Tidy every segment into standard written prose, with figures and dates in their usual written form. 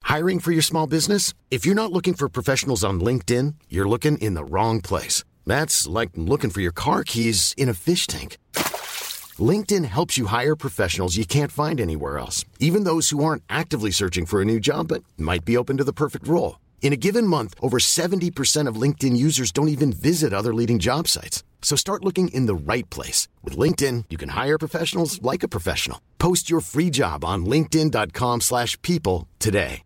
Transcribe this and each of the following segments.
Hiring for your small business? If you're not looking for professionals on LinkedIn, you're looking in the wrong place. That's like looking for your car keys in a fish tank. LinkedIn helps you hire professionals you can't find anywhere else, even those who aren't actively searching for a new job but might be open to the perfect role. In a given month, over 70% of LinkedIn users don't even visit other leading job sites. So start looking in the right place. With LinkedIn, you can hire professionals like a professional. Post your free job on linkedin.com/people today.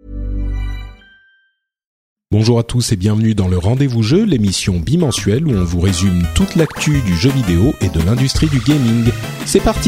Bonjour à tous et bienvenue dans le Rendez-vous Jeu, l'émission bimensuelle où on vous résume toute l'actu du jeu vidéo et de l'industrie du gaming. C'est parti!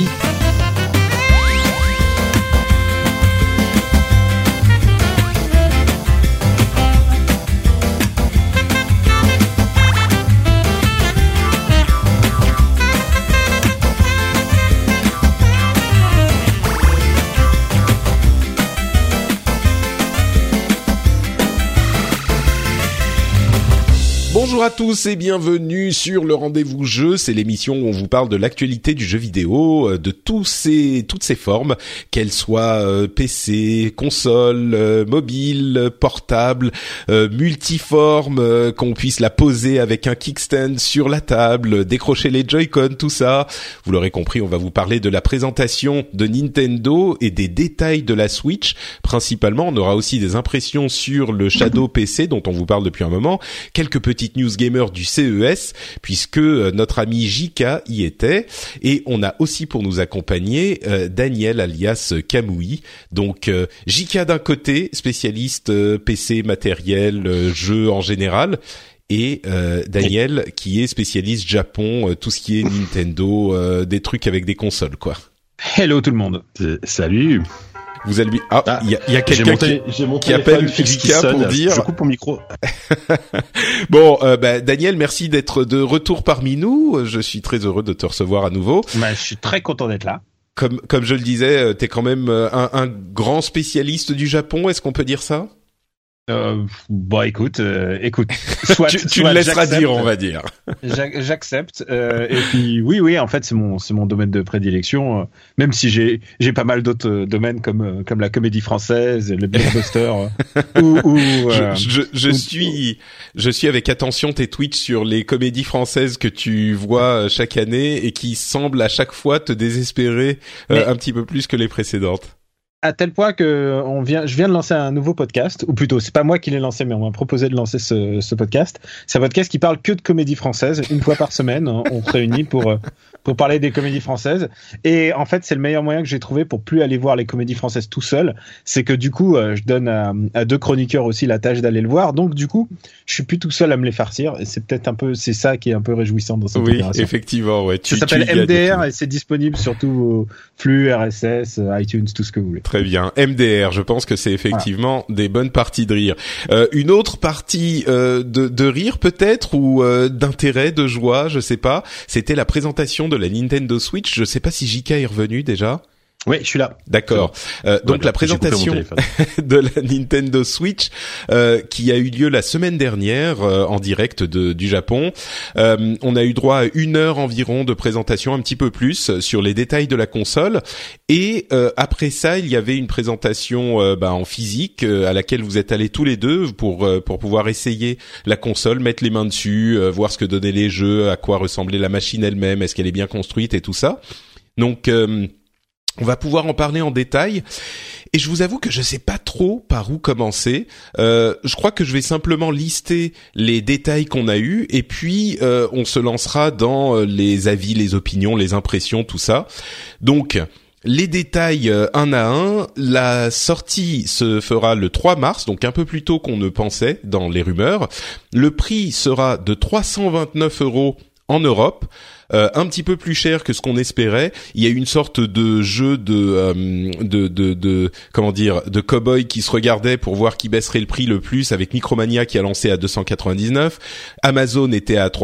Bonjour à tous et bienvenue sur le Rendez-vous Jeu, c'est l'émission où on vous parle de l'actualité du jeu vidéo, de toutes ces formes, qu'elles soient PC, console, mobile, portable, multiforme, qu'on puisse la poser avec un kickstand sur la table, décrocher les Joy-Con, tout ça. Vous l'aurez compris, on va vous parler de la présentation de Nintendo et des détails de la Switch. Principalement, on aura aussi des impressions sur le Shadow PC dont on vous parle depuis un moment, quelques petites news gamer du CES puisque notre ami Jika y était, et on a aussi pour nous accompagner Daniel alias Kamui. Donc Jika d'un côté, spécialiste PC, matériel, jeux en général, et Daniel qui est spécialiste Japon, tout ce qui est Nintendo, des trucs avec des consoles quoi. Hello tout le monde. Salut. Vous allez il y a quelqu'un qui appelle Jika pour dire. Je coupe mon micro. Bon, Daniel, merci d'être de retour parmi nous. Je suis très heureux de te recevoir à nouveau. Je suis très content d'être là. Comme je le disais, t'es quand même un grand spécialiste du Japon. Est-ce qu'on peut dire ça? Écoute. Soit, tu le laisseras dire, on va dire. J'accepte. Et puis, oui, en fait, c'est mon domaine de prédilection. Même si j'ai pas mal d'autres domaines comme la comédie française, le blockbuster. Je suis avec attention tes tweets sur les comédies françaises que tu vois chaque année et qui semblent à chaque fois te désespérer un petit peu plus que les précédentes. À tel point que je viens de lancer un nouveau podcast, ou plutôt, c'est pas moi qui l'ai lancé, mais on m'a proposé de lancer ce podcast. C'est un podcast qui parle que de comédie française. Une fois par semaine, on se réunit pour parler des comédies françaises. Et en fait, c'est le meilleur moyen que j'ai trouvé pour plus aller voir les comédies françaises tout seul. C'est que du coup, je donne à deux chroniqueurs aussi la tâche d'aller le voir. Donc du coup, je suis plus tout seul à me les farcir. Et c'est ça qui est un peu réjouissant dans cette opération. Oui, effectivement, ouais. Ça s'appelle MDR et c'est disponible sur tous vos flux RSS, iTunes, tout ce que vous voulez. Très bien. MDR, je pense que c'est effectivement des bonnes parties de rire. Une autre partie de rire peut-être, ou d'intérêt, de joie, je sais pas, c'était la présentation de la Nintendo Switch. Je sais pas si JK est revenu déjà. Oui, je suis là. D'accord. Donc la présentation de la Nintendo Switch qui a eu lieu la semaine dernière en direct du Japon. On a eu droit à 1 heure environ de présentation, un petit peu plus, sur les détails de la console. Et après ça, il y avait une présentation en physique à laquelle vous êtes allés tous les deux pour pouvoir essayer la console, mettre les mains dessus, voir ce que donnaient les jeux, à quoi ressemblait la machine elle-même, est-ce qu'elle est bien construite et tout ça. Donc on va pouvoir en parler en détail, et je vous avoue que je sais pas trop par où commencer. Je crois que je vais simplement lister les détails qu'on a eus, et puis on se lancera dans les avis, les opinions, les impressions, tout ça. Donc les détails un à un. La sortie se fera le 3 mars, donc un peu plus tôt qu'on ne pensait dans les rumeurs. Le prix sera de 329 € en Europe. Un petit peu plus cher que ce qu'on espérait. Il y a une sorte de jeu de cow-boy qui se regardait pour voir qui baisserait le prix le plus, avec Micromania qui a lancé à 299, Amazon était à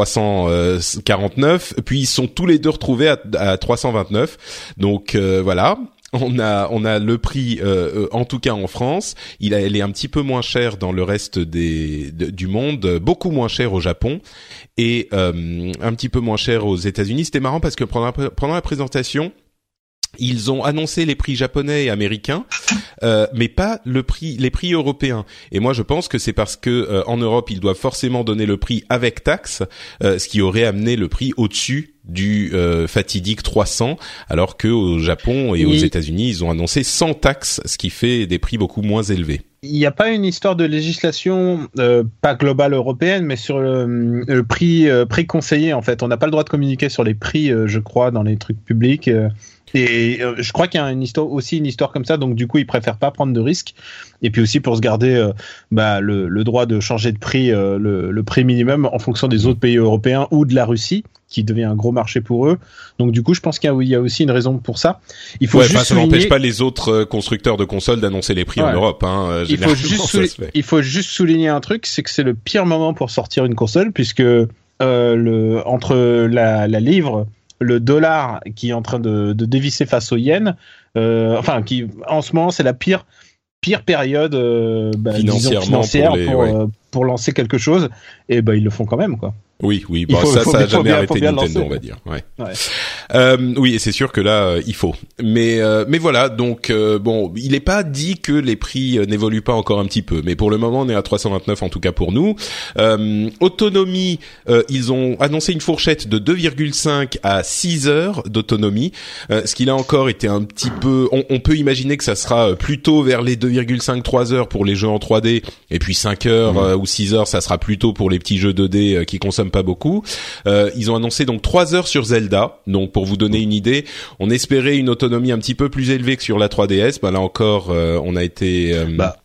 349, puis ils sont tous les deux retrouvés à 329. Donc voilà. On a le prix en tout cas en France. Elle est un petit peu moins chère dans le reste du monde, beaucoup moins chère au Japon et un petit peu moins chère aux États-Unis. C'était marrant parce que pendant la présentation, ils ont annoncé les prix japonais et américains, mais pas les prix européens. Et moi, je pense que c'est parce que en Europe, ils doivent forcément donner le prix avec taxe, ce qui aurait amené le prix au-dessus du fatidique 300, alors que au Japon et aux États-Unis, ils ont annoncé sans taxe, ce qui fait des prix beaucoup moins élevés. Il n'y a pas une histoire de législation, pas globale européenne, mais sur le prix conseillé, en fait. On n'a pas le droit de communiquer sur les prix, je crois, dans les trucs publics. Et je crois qu'il y a une histoire comme ça, donc du coup ils préfèrent pas prendre de risques. Et puis aussi pour se garder le droit de changer de prix, le prix minimum en fonction des autres pays européens ou de la Russie, qui devient un gros marché pour eux. Donc du coup je pense qu'il y a aussi une raison pour ça. Il faut juste ça n'empêche pas les autres constructeurs de consoles d'annoncer les prix en Europe. Il faut juste souligner un truc, c'est que c'est le pire moment pour sortir une console, puisque entre la livre, le dollar qui est en train de dévisser face au yen, qui en ce moment c'est la pire période financière pour lancer quelque chose, et ils le font quand même, quoi. Oui, ça a jamais arrêté Nintendo, on va dire. Ouais. Oui, et c'est sûr que là, il faut. Mais voilà, donc il est pas dit que les prix n'évoluent pas encore un petit peu, mais pour le moment, on est à 329 en tout cas pour nous. Autonomie, ils ont annoncé une fourchette de 2,5 à 6 heures d'autonomie, ce qui là encore était un petit peu. On peut imaginer que ça sera plutôt vers les 2,5-3 heures pour les jeux en 3D, et puis 5 heures ou 6 heures, ça sera plutôt pour les petits jeux 2D qui consomment pas beaucoup. Ils ont annoncé donc 3 heures sur Zelda. Donc pour vous donner une idée, on espérait une autonomie un petit peu plus élevée que sur la 3DS. Là encore, on a été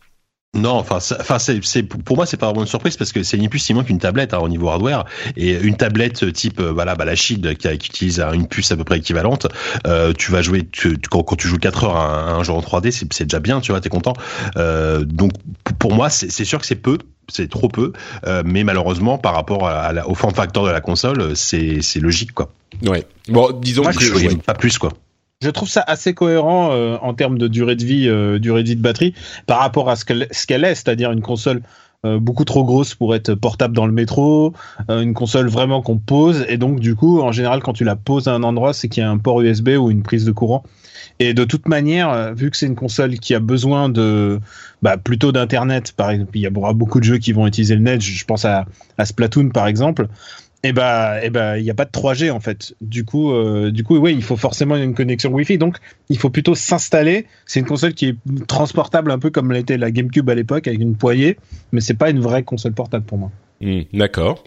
non, c'est pour moi c'est pas vraiment une surprise, parce que c'est ni plus ni moins qu'une tablette au niveau hardware, et une tablette type la Shield qui utilise une puce à peu près équivalente. Tu vas jouer quand tu joues 4 heures à un jeu en 3D, c'est déjà bien, tu vois, t'es content. Donc pour moi c'est sûr que c'est trop peu, mais malheureusement par rapport au form factor de la console, c'est logique, quoi. Ouais. Bon, disons que pas plus, quoi. Je trouve ça assez cohérent en termes de durée de vie de batterie par rapport à ce qu'elle est, c'est-à-dire une console beaucoup trop grosse pour être portable dans le métro, une console vraiment qu'on pose, et donc du coup en général quand tu la poses à un endroit, c'est qu'il y a un port USB ou une prise de courant. Et de toute manière, vu que c'est une console qui a besoin de plutôt d'internet, par exemple, il y aura beaucoup de jeux qui vont utiliser le net, je pense à Splatoon par exemple. Il y a pas de 3G en fait. Du coup, oui, il faut forcément une connexion Wi-Fi. Donc, il faut plutôt s'installer. C'est une console qui est transportable, un peu comme l'était la GameCube à l'époque, avec une poignée, mais c'est pas une vraie console portable pour moi. D'accord.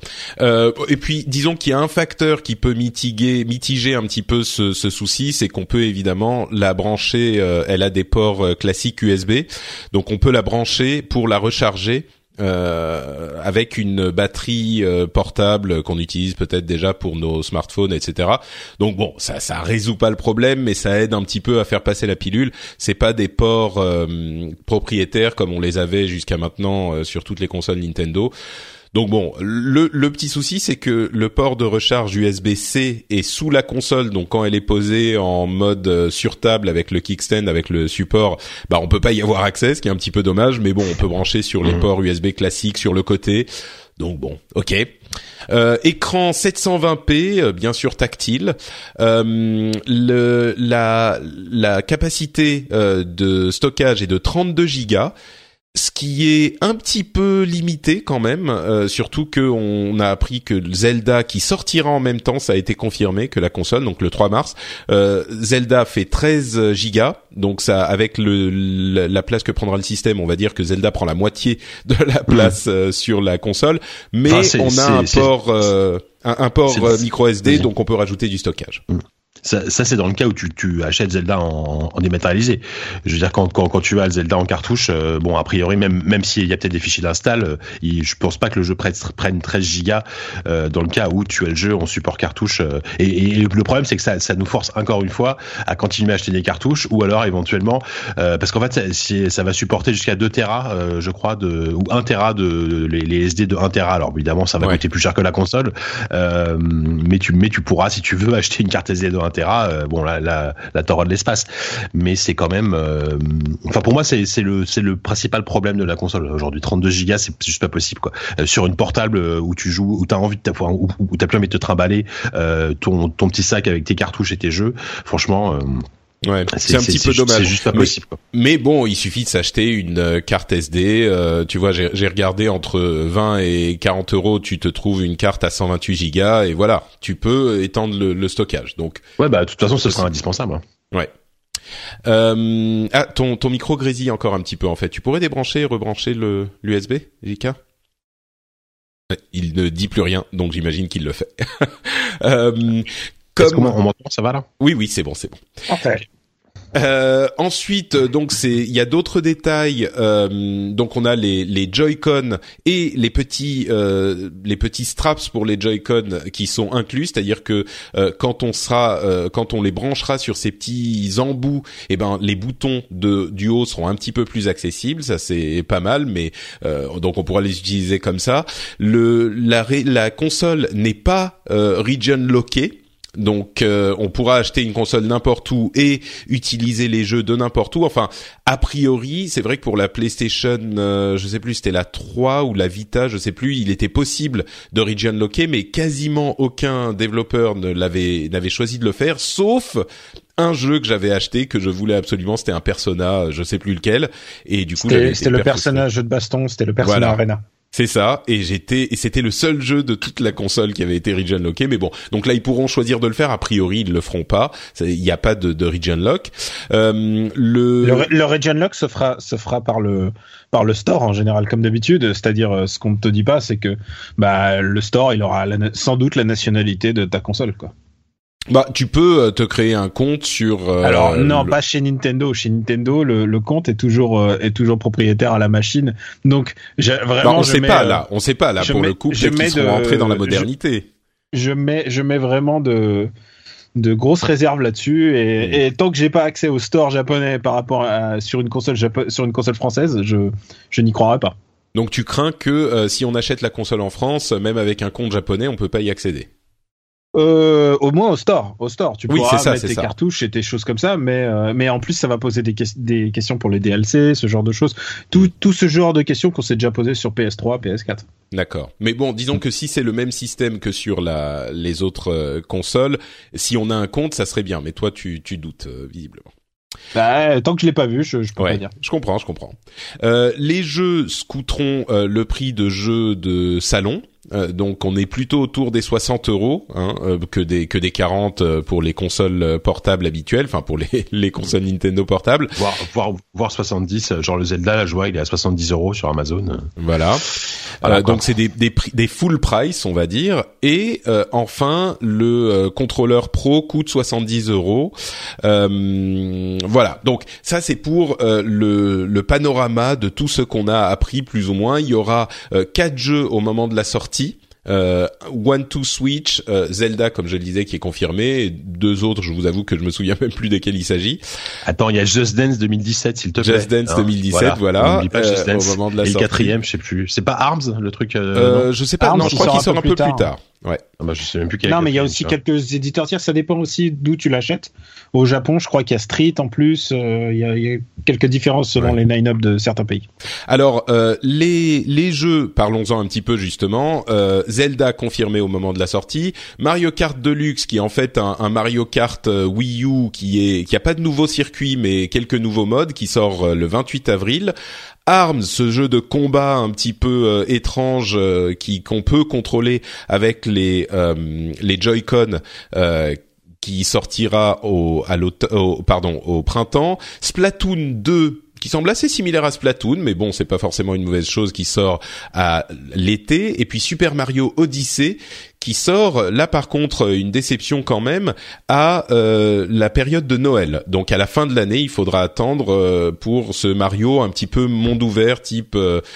Et puis, disons qu'il y a un facteur qui peut mitiger un petit peu ce souci, c'est qu'on peut évidemment la brancher. Elle a des ports classiques USB, donc on peut la brancher pour la recharger. Avec une batterie portable qu'on utilise peut-être déjà pour nos smartphones, etc. Donc bon, ça résout pas le problème, mais ça aide un petit peu à faire passer la pilule. C'est pas des ports propriétaires comme on les avait jusqu'à maintenant sur toutes les consoles Nintendo. Donc bon, le petit souci, c'est que le port de recharge USB-C est sous la console, donc quand elle est posée en mode sur table avec le kickstand, avec le support, on peut pas y avoir accès, ce qui est un petit peu dommage, mais bon, on peut brancher sur les ports USB classiques sur le côté. Donc bon, ok. Écran 720p, bien sûr tactile. La capacité de stockage est de 32 Go. Ce qui est un petit peu limité quand même, surtout que on a appris que Zelda qui sortira en même temps, ça a été confirmé que la console, donc le 3 mars, Zelda fait 13 gigas, donc ça avec la place que prendra le système, on va dire que Zelda prend la moitié de la place sur la console, mais on a un port micro SD, donc on peut rajouter du stockage. Ça c'est dans le cas où tu achètes Zelda en dématérialisé. Je veux dire quand tu as le Zelda en cartouche, a priori même s'il y a peut-être des fichiers d'install, je pense pas que le jeu prenne 13 gigas dans le cas où tu as le jeu en support cartouche. Et le problème c'est que ça nous force encore une fois à continuer à acheter des cartouches, ou alors éventuellement parce qu'en fait ça va supporter jusqu'à 2 Tera je crois ou 1 Tera les SD de 1 Tera. Alors évidemment ça va coûter plus cher que la console, mais tu pourras, si tu veux, acheter une carte SD de 1 Tera, là t'auras de l'espace, mais c'est quand même pour moi c'est le principal problème de la console aujourd'hui. 32 gigas c'est juste pas possible, quoi. Sur une portable où tu joues, où t'as envie de où t'as plus envie de te trimballer ton petit sac avec tes cartouches et tes jeux, franchement Ouais, c'est un petit peu dommage. C'est juste pas possible, quoi. Mais bon, il suffit de s'acheter une carte SD. Tu vois, j'ai regardé entre 20 et 40 euros, tu te trouves une carte à 128 gigas et voilà, tu peux étendre le stockage. Donc. Ouais, bah de toute façon, ce sera indispensable. Hein. Ouais. Ton micro grésille encore un petit peu en fait. Tu pourrais débrancher et rebrancher l'USB, JK? Il ne dit plus rien, donc j'imagine qu'il le fait. Est-ce qu'on m'entend, ça va là? Oui, c'est bon. Okay. Ensuite, donc il y a d'autres détails. Donc on a les Joy-Con et les petits straps pour les Joy-Con qui sont inclus, c'est-à-dire que quand on les branchera sur ces petits embouts, eh ben les boutons du haut seront un petit peu plus accessibles. Ça c'est pas mal, mais donc on pourra les utiliser comme ça. La console n'est pas region lockée. Donc on pourra acheter une console n'importe où et utiliser les jeux de n'importe où. Enfin, a priori, c'est vrai que pour la PlayStation, je sais plus, c'était la 3 ou la Vita, je sais plus, il était possible de region locker, mais quasiment aucun développeur n'avait choisi de le faire, sauf un jeu que j'avais acheté que je voulais absolument, c'était un Persona, je sais plus lequel, et du coup c'était le Persona jeu de baston, c'était le Persona Arena. C'est ça, et c'était le seul jeu de toute la console qui avait été region locké, mais bon, donc là ils pourront choisir de le faire, a priori ils le feront pas, il n'y a pas de region lock. Le region lock se fera par le store en général comme d'habitude, c'est-à-dire ce qu'on ne te dit pas, c'est que le store il aura sans doute la nationalité de ta console, quoi. Tu peux te créer un compte sur. Alors non, pas chez Nintendo. Chez Nintendo, le compte est toujours propriétaire à la machine. Donc vraiment, on sait pas là pour le coup. Peut-être qu'ils seront rentrés dans la modernité. Je mets vraiment de grosses réserves là-dessus et tant que j'ai pas accès au store japonais par rapport sur une console française, je n'y croirais pas. Donc tu crains que si on achète la console en France, même avec un compte japonais, on peut pas y accéder. Au moins au store, tu pourras mettre tes cartouches et tes choses comme ça, mais en plus ça va poser des questions pour les DLC, ce genre de choses, tout ce genre de questions qu'on s'est déjà posé sur PS3, PS4. D'accord. Mais bon, disons que si c'est le même système que sur les autres consoles, si on a un compte, ça serait bien. Mais toi, tu doutes visiblement. Tant que je l'ai pas vu, je peux pas dire. Je comprends. Les jeux coûteront le prix de jeux de salon. Donc on est plutôt autour des 60 €, que des 40 pour les consoles portables habituelles, enfin pour les consoles Nintendo portables. Voire 70, genre le Zelda, là, je vois, il est à 70 € sur Amazon. Voilà. Donc c'est des full price, on va dire. Et enfin, le contrôleur pro coûte 70 €. Voilà. Donc ça c'est pour le panorama de tout ce qu'on a appris plus ou moins. Il y aura 4 jeux au moment de la sortie. One to Switch, Zelda comme je le disais qui est confirmé, et 2 autres je vous avoue que je me souviens même plus desquels il s'agit. Attends, il y a Just Dance 2017 s'il te plaît. Just Dance 2017 voilà. N'oublie pas Just Dance. Au moment de la sortie. Et le 4e, je sais plus. C'est pas Arms le truc je sais pas, Arms, non, je crois qu'il sort un peu plus tard. Ouais. Je sais même plus quel. Non, mais il y a aussi quelques éditeurs tiers, ça dépend aussi d'où tu l'achètes. Au Japon, je crois qu'il y a Street en plus, il y a quelques différences selon les line-up de certains pays. Alors, les jeux, parlons-en un petit peu justement. Zelda confirmé au moment de la sortie, Mario Kart Deluxe qui est en fait un Mario Kart Wii U qui a pas de nouveau circuit mais quelques nouveaux modes qui sort le 28 avril. Arms, ce jeu de combat un petit peu étrange qu'on peut contrôler avec les Joy-Con qui sortira au printemps. Splatoon 2 qui semble assez similaire à Splatoon, mais bon, c'est pas forcément une mauvaise chose, qui sort à l'été. Et puis Super Mario Odyssey qui sort, là par contre, une déception quand même, à la période de Noël. Donc à la fin de l'année, il faudra attendre pour ce Mario un petit peu monde ouvert, type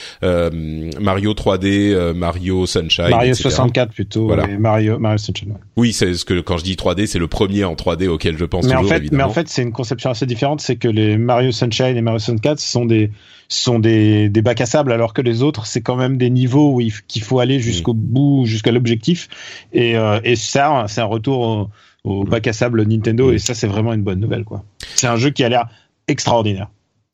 Mario 3D, Mario Sunshine, Mario etc. 64 plutôt, voilà. Et Mario Sunshine. Ouais. Oui, c'est ce que quand je dis 3D, c'est le premier en 3D auquel je pense toujours, évidemment. Mais en fait, c'est une conception assez différente, c'est que les Mario Sunshine et Mario 64 sont des bacs à sable, alors que les autres, c'est quand même des niveaux où qu'il faut aller jusqu'au bout, jusqu'à l'objectif. Et ça, c'est un retour au bac à sable Nintendo, et ça, c'est vraiment une bonne nouvelle, quoi. C'est un jeu qui a l'air extraordinaire. Ouais.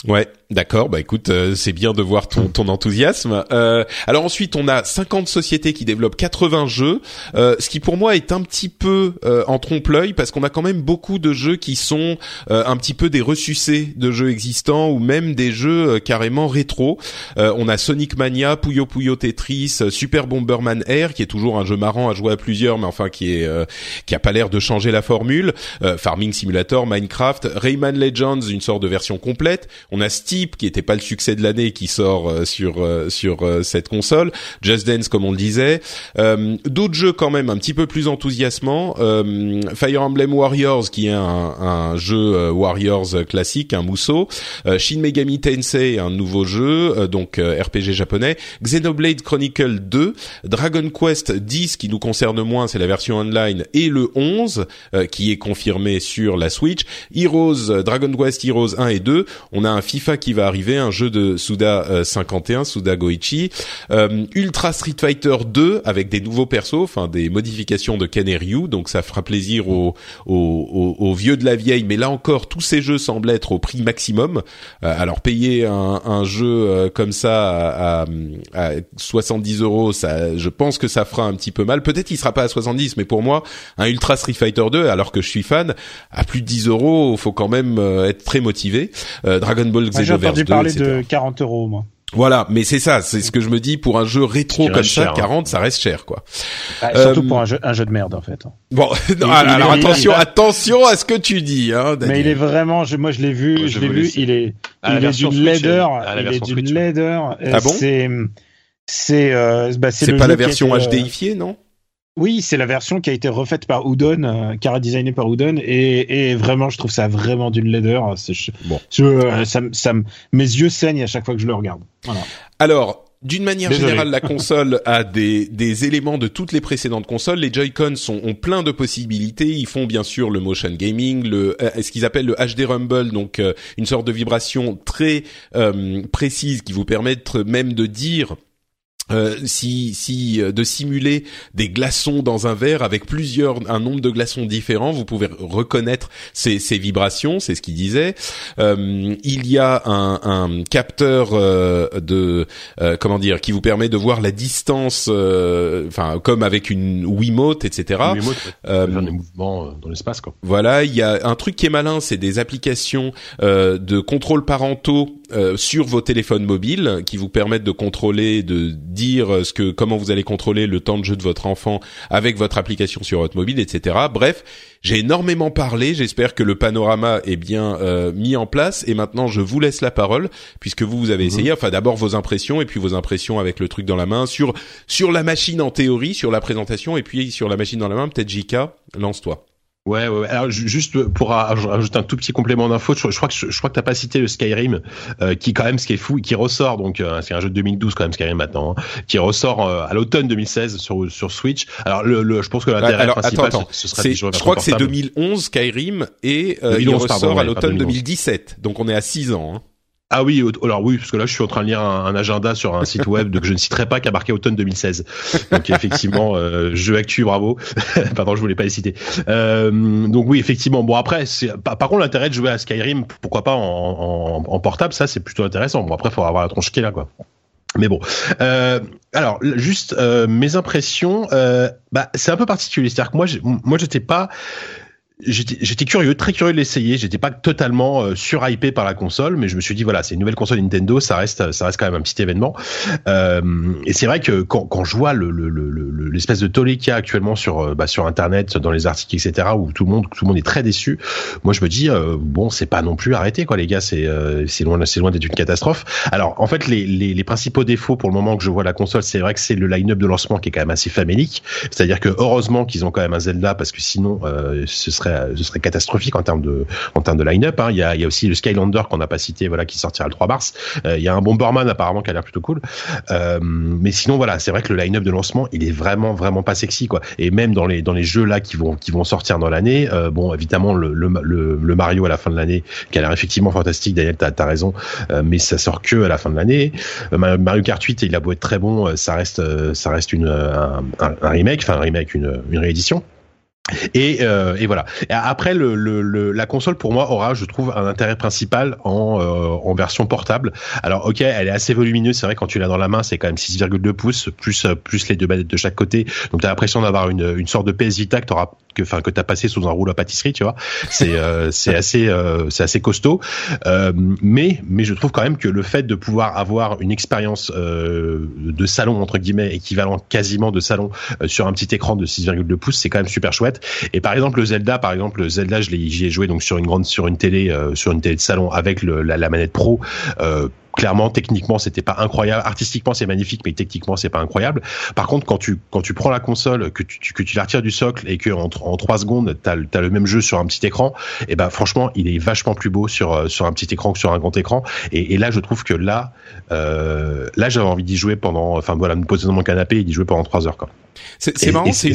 D'accord, bah écoute, c'est bien de voir ton enthousiasme. Alors ensuite, on a 50 sociétés qui développent 80 jeux, ce qui pour moi est un petit peu en trompe-l'œil parce qu'on a quand même beaucoup de jeux qui sont un petit peu des ressucés de jeux existants ou même des jeux carrément rétro. On a Sonic Mania, Puyo Puyo Tetris, Super Bomberman Air qui est toujours un jeu marrant à jouer à plusieurs, mais enfin qui a pas l'air de changer la formule. Farming Simulator, Minecraft, Rayman Legends, une sorte de version complète. On a Steep qui était pas le succès de l'année qui sort sur cette console, Just Dance comme on le disait, d'autres jeux quand même un petit peu plus enthousiasmants, Fire Emblem Warriors qui est un jeu Warriors classique, un Musou, Shin Megami Tensei un nouveau jeu donc RPG japonais, Xenoblade Chronicle 2, Dragon Quest 10 qui nous concerne moins, c'est la version online, et le 11 qui est confirmé sur la Switch, Dragon Quest Heroes 1 et 2, on a un FIFA qui va arriver, un jeu de Suda 51, Suda Goichi, Ultra Street Fighter 2 avec des nouveaux persos, enfin des modifications de Ken et Ryu, donc ça fera plaisir aux vieux de la vieille, mais là encore tous ces jeux semblent être au prix maximum. Alors payer un jeu comme ça à 70 €, ça, je pense que ça fera un petit peu mal. Peut-être il sera pas à 70, mais pour moi un Ultra Street Fighter 2, alors que je suis fan, à plus de 10 €, faut quand même être très motivé. Dragon Ball Xenoverse 2, j'ai entendu parler de 40 € moi. Voilà, mais c'est ça, c'est ce que je me dis, pour un jeu rétro comme ça, cher, 40, ça reste cher, quoi. Surtout pour un jeu de merde, en fait. Bon, alors attention à ce que tu dis, hein, Daniel. Mais il est vraiment, moi je l'ai vu, il est d'une laideur, Ah bon? C'est pas la version HDifiée, non? Oui, c'est la version qui a été refaite par Udon, qui a redesignée par Udon, et vraiment, je trouve ça vraiment d'une laideur. Mes yeux saignent à chaque fois que je le regarde. Voilà. Alors, d'une manière générale, la console a des éléments de toutes les précédentes consoles. Les Joy-Con ont plein de possibilités. Ils font bien sûr le motion gaming, ce qu'ils appellent le HD Rumble, donc une sorte de vibration très précise qui vous permet même de dire de simuler des glaçons dans un verre avec un nombre de glaçons différents, vous pouvez reconnaître ces vibrations, c'est ce qu'il disait. Il y a un capteur qui vous permet de voir la distance, comme avec une Wiimote, etc. Une Wiimote, faire des mouvements dans l'espace, quoi. Voilà, il y a un truc qui est malin, c'est des applications de contrôle parentaux sur vos téléphones mobiles qui vous permettent de contrôler, de dire comment vous allez contrôler le temps de jeu de votre enfant avec votre application sur votre mobile, etc. Bref, j'ai énormément parlé. J'espère que le panorama est bien mis en place. Et maintenant, je vous laisse la parole puisque vous avez essayé. Enfin, d'abord vos impressions et puis vos impressions avec le truc dans la main sur la machine en théorie, sur la présentation et puis sur la machine dans la main. Peut-être JK, lance-toi. Ouais. Alors juste pour ajouter un tout petit complément d'info, je crois que t'as pas cité le Skyrim, qui quand même, ce qui est fou, qui ressort, donc c'est un jeu de 2012 quand même, Skyrim maintenant, hein, qui ressort à l'automne 2016 sur Switch. Alors je pense que l'intérêt principal, ce serait je crois que c'est 2011 Skyrim et il ressort à l'automne 2017. Donc on est à 6 ans. Hein. Ah oui, alors oui, parce que là je suis en train de lire un agenda sur un site web que je ne citerai pas, qui a marqué automne 2016. Donc effectivement, jeu actu, bravo. Pardon, je voulais pas les citer. Donc oui, effectivement. Bon après, par contre l'intérêt de jouer à Skyrim, pourquoi pas en portable, ça c'est plutôt intéressant. Bon après, faut avoir la tronche qui est là, quoi. Mais bon, alors juste mes impressions, c'est un peu particulier. C'est-à-dire que moi j'étais curieux, très curieux de l'essayer. J'étais pas totalement surhypé par la console, mais je me suis dit voilà, c'est une nouvelle console Nintendo, ça reste quand même un petit événement. Et c'est vrai que quand je vois l'espèce de tollé qu'il y a actuellement sur internet, dans les articles, etc., où tout le monde est très déçu. Moi, je me dis bon, c'est pas non plus arrêté, quoi, les gars. C'est loin d'être une catastrophe. Alors en fait, les principaux défauts pour le moment que je vois la console, c'est vrai que c'est le line-up de lancement qui est quand même assez famélique. C'est-à-dire que heureusement qu'ils ont quand même un Zelda, parce que sinon ce serait catastrophique en termes de line-up, hein. Il y a aussi le Skylander qu'on n'a pas cité, voilà, qui sortira le 3 mars. Il y a un Bomberman apparemment qui a l'air plutôt cool. Mais sinon voilà, c'est vrai que le line-up de lancement, il est vraiment pas sexy, quoi. Et même dans les jeux là qui vont sortir dans l'année, bon évidemment le Mario à la fin de l'année qui a l'air effectivement fantastique. Daniel, t'as raison, mais ça sort que à la fin de l'année. Mario Kart 8, il a beau être très bon, ça reste un remake, une réédition. Et voilà. Et après, la console pour moi aura, je trouve, un intérêt principal en version portable. Alors, ok, elle est assez volumineuse. C'est vrai, quand tu l'as dans la main, c'est quand même 6,2 pouces plus les deux manettes de chaque côté. Donc, t'as l'impression d'avoir une sorte de PS Vita que t'as passé sous un rouleau à pâtisserie, tu vois. C'est assez costaud. Mais je trouve quand même que le fait de pouvoir avoir une expérience de salon entre guillemets équivalent quasiment de salon sur un petit écran de 6,2 pouces, c'est quand même super chouette. Et par exemple le Zelda, j'y ai joué donc sur une télé de salon avec la manette Pro. Clairement, techniquement, c'était pas incroyable. Artistiquement, c'est magnifique, mais techniquement, c'est pas incroyable. Par contre, quand tu prends la console, que tu la retires du socle et que en 3 secondes, t'as le même jeu sur un petit écran, et ben franchement, il est vachement plus beau sur un petit écran que sur un grand écran. Et là, je trouve que là, j'avais envie d'y jouer me poser dans mon canapé et d'y jouer pendant 3 heures, quoi. C'est marrant, c'est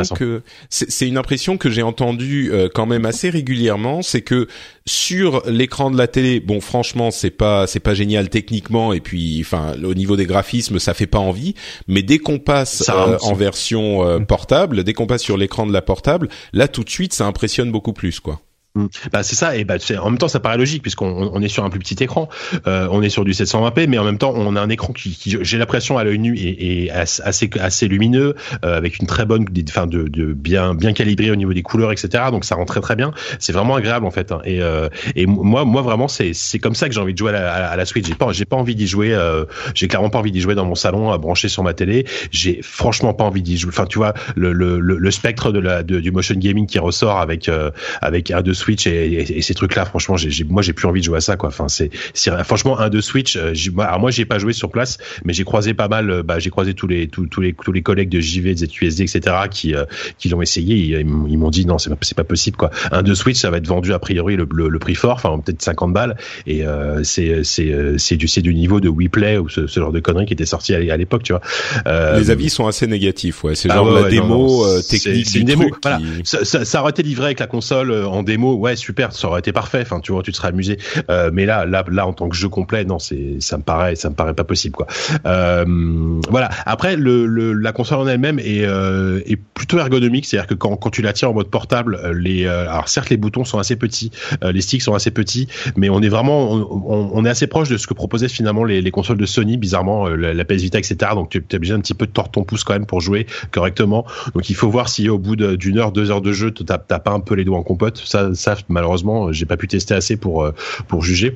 une impression que j'ai entendue quand même assez régulièrement, c'est que sur l'écran de la télé, bon franchement c'est pas génial techniquement et puis au niveau des graphismes ça fait pas envie, mais dès qu'on passe en version portable, dès qu'on passe sur l'écran de la portable, là tout de suite ça impressionne beaucoup plus quoi. Bah c'est ça, et en même temps ça paraît logique puisqu'on est sur un plus petit écran, on est sur du 720p, mais en même temps on a un écran qui j'ai l'impression à l'œil nu est assez lumineux, avec une très bonne de bien calibré au niveau des couleurs, etc. Donc ça rend très très bien, c'est vraiment agréable en fait, hein. Et moi vraiment c'est comme ça que j'ai envie de jouer à la Switch. J'ai pas envie d'y jouer, j'ai clairement pas envie d'y jouer dans mon salon branché sur ma télé. J'ai franchement pas envie d'y jouer. Enfin tu vois le spectre du motion gaming qui ressort avec un de Switch et ces trucs là, franchement j'ai plus envie de jouer à ça quoi. Enfin c'est franchement un de Switch, alors moi j'ai pas joué sur place, mais j'ai croisé pas mal, j'ai croisé tous les collègues de JV, de ZQSD, etc. qui l'ont essayé, ils m'ont dit non c'est pas possible quoi. Un de Switch ça va être vendu a priori le prix fort, enfin peut-être 50 balles, et c'est du niveau de WePlay ou ce genre de conneries qui était sorti à l'époque, tu vois. Les avis sont assez négatifs, ouais. C'est la démo technique c'est une du démo, truc. Voilà. Ça aurait été livré avec la console en démo, ouais super, ça aurait été parfait. Enfin tu vois, tu te serais amusé. Mais là en tant que jeu complet, non, ça me paraît pas possible quoi. Voilà. Après la console en elle-même est plutôt ergonomique, c'est-à-dire que quand tu la tiens en mode portable, alors certes les boutons sont assez petits, les sticks sont assez petits, mais on est assez proche de ce que proposaient finalement les consoles de Sony, bizarrement la PS Vita, etc. Donc tu as besoin un petit peu de tordre ton pouce quand même pour jouer correctement. Donc il faut voir si au bout d'une heure, 2 heures de jeu, t'as pas un peu les doigts en compote. Ça malheureusement j'ai pas pu tester assez pour juger.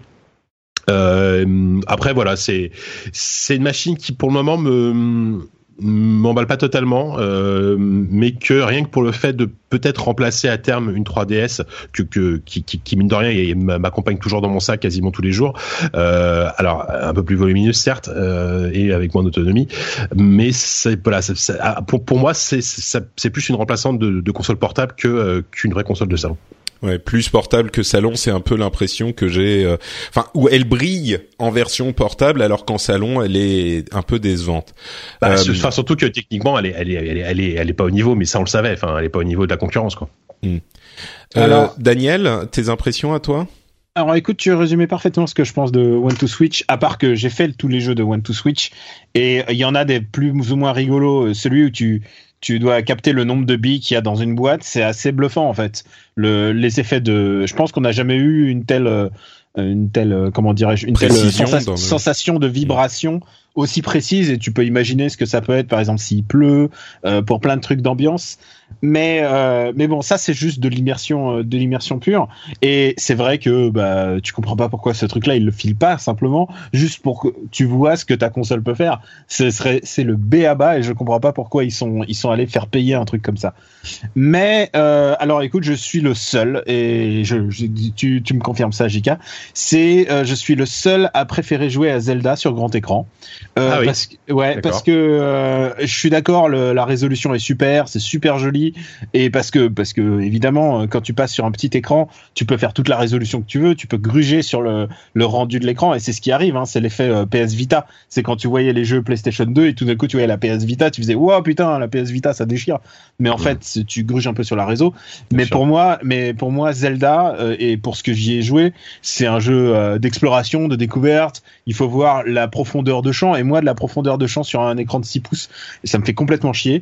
Après voilà, c'est une machine qui pour le moment m'emballe pas totalement, mais que rien que pour le fait de peut-être remplacer à terme une 3DS qui mine de rien m'accompagne toujours dans mon sac quasiment tous les jours, alors un peu plus volumineuse certes, et avec moins d'autonomie, mais pour moi c'est plus une remplaçante de console portable qu'une vraie console de salon. Ouais, plus portable que salon, c'est un peu l'impression que j'ai. Où elle brille en version portable, alors qu'en salon, elle est un peu décevante. Surtout que techniquement, elle est pas au niveau, mais ça on le savait. Enfin, elle est pas au niveau de la concurrence, quoi. Alors, Daniel, tes impressions à toi? Alors écoute, tu résumais parfaitement ce que je pense de One to Switch, à part que j'ai fait tous les jeux de One to Switch, et il y en a des plus ou moins rigolos. Celui où tu dois capter le nombre de billes qu'il y a dans une boîte, c'est assez bluffant en fait. Les effets je pense qu'on n'a jamais eu une telle comment dirais-je, une telle sensation de vibration aussi précise, et tu peux imaginer ce que ça peut être par exemple s'il pleut, pour plein de trucs d'ambiance. Mais bon, ça c'est juste de l'immersion pure, et c'est vrai que tu comprends pas pourquoi ce truc là il le file pas simplement juste pour que tu vois ce que ta console peut faire. C'est le b.a.-ba, et je comprends pas pourquoi ils sont allés faire payer un truc comme ça. Mais alors écoute, je suis le seul, et tu me confirmes ça, Jika, je suis le seul à préférer jouer à Zelda sur grand écran. Oui. Parce que je suis d'accord, la résolution est super, c'est super joli, et parce que évidemment quand tu passes sur un petit écran, tu peux faire toute la résolution que tu veux, tu peux gruger sur le rendu de l'écran, et c'est ce qui arrive, hein, c'est l'effet PS Vita. C'est quand tu voyais les jeux PlayStation 2 et tout d'un coup tu voyais la PS Vita, tu faisais wow putain, la PS Vita ça déchire, mais en fait tu gruges un peu sur la réseau. Mais pour moi Zelda, et pour ce que j'y ai joué, c'est un jeu d'exploration, de découverte, il faut voir la profondeur de champ, et moi de la profondeur de champ sur un écran de 6 pouces, ça me fait complètement chier.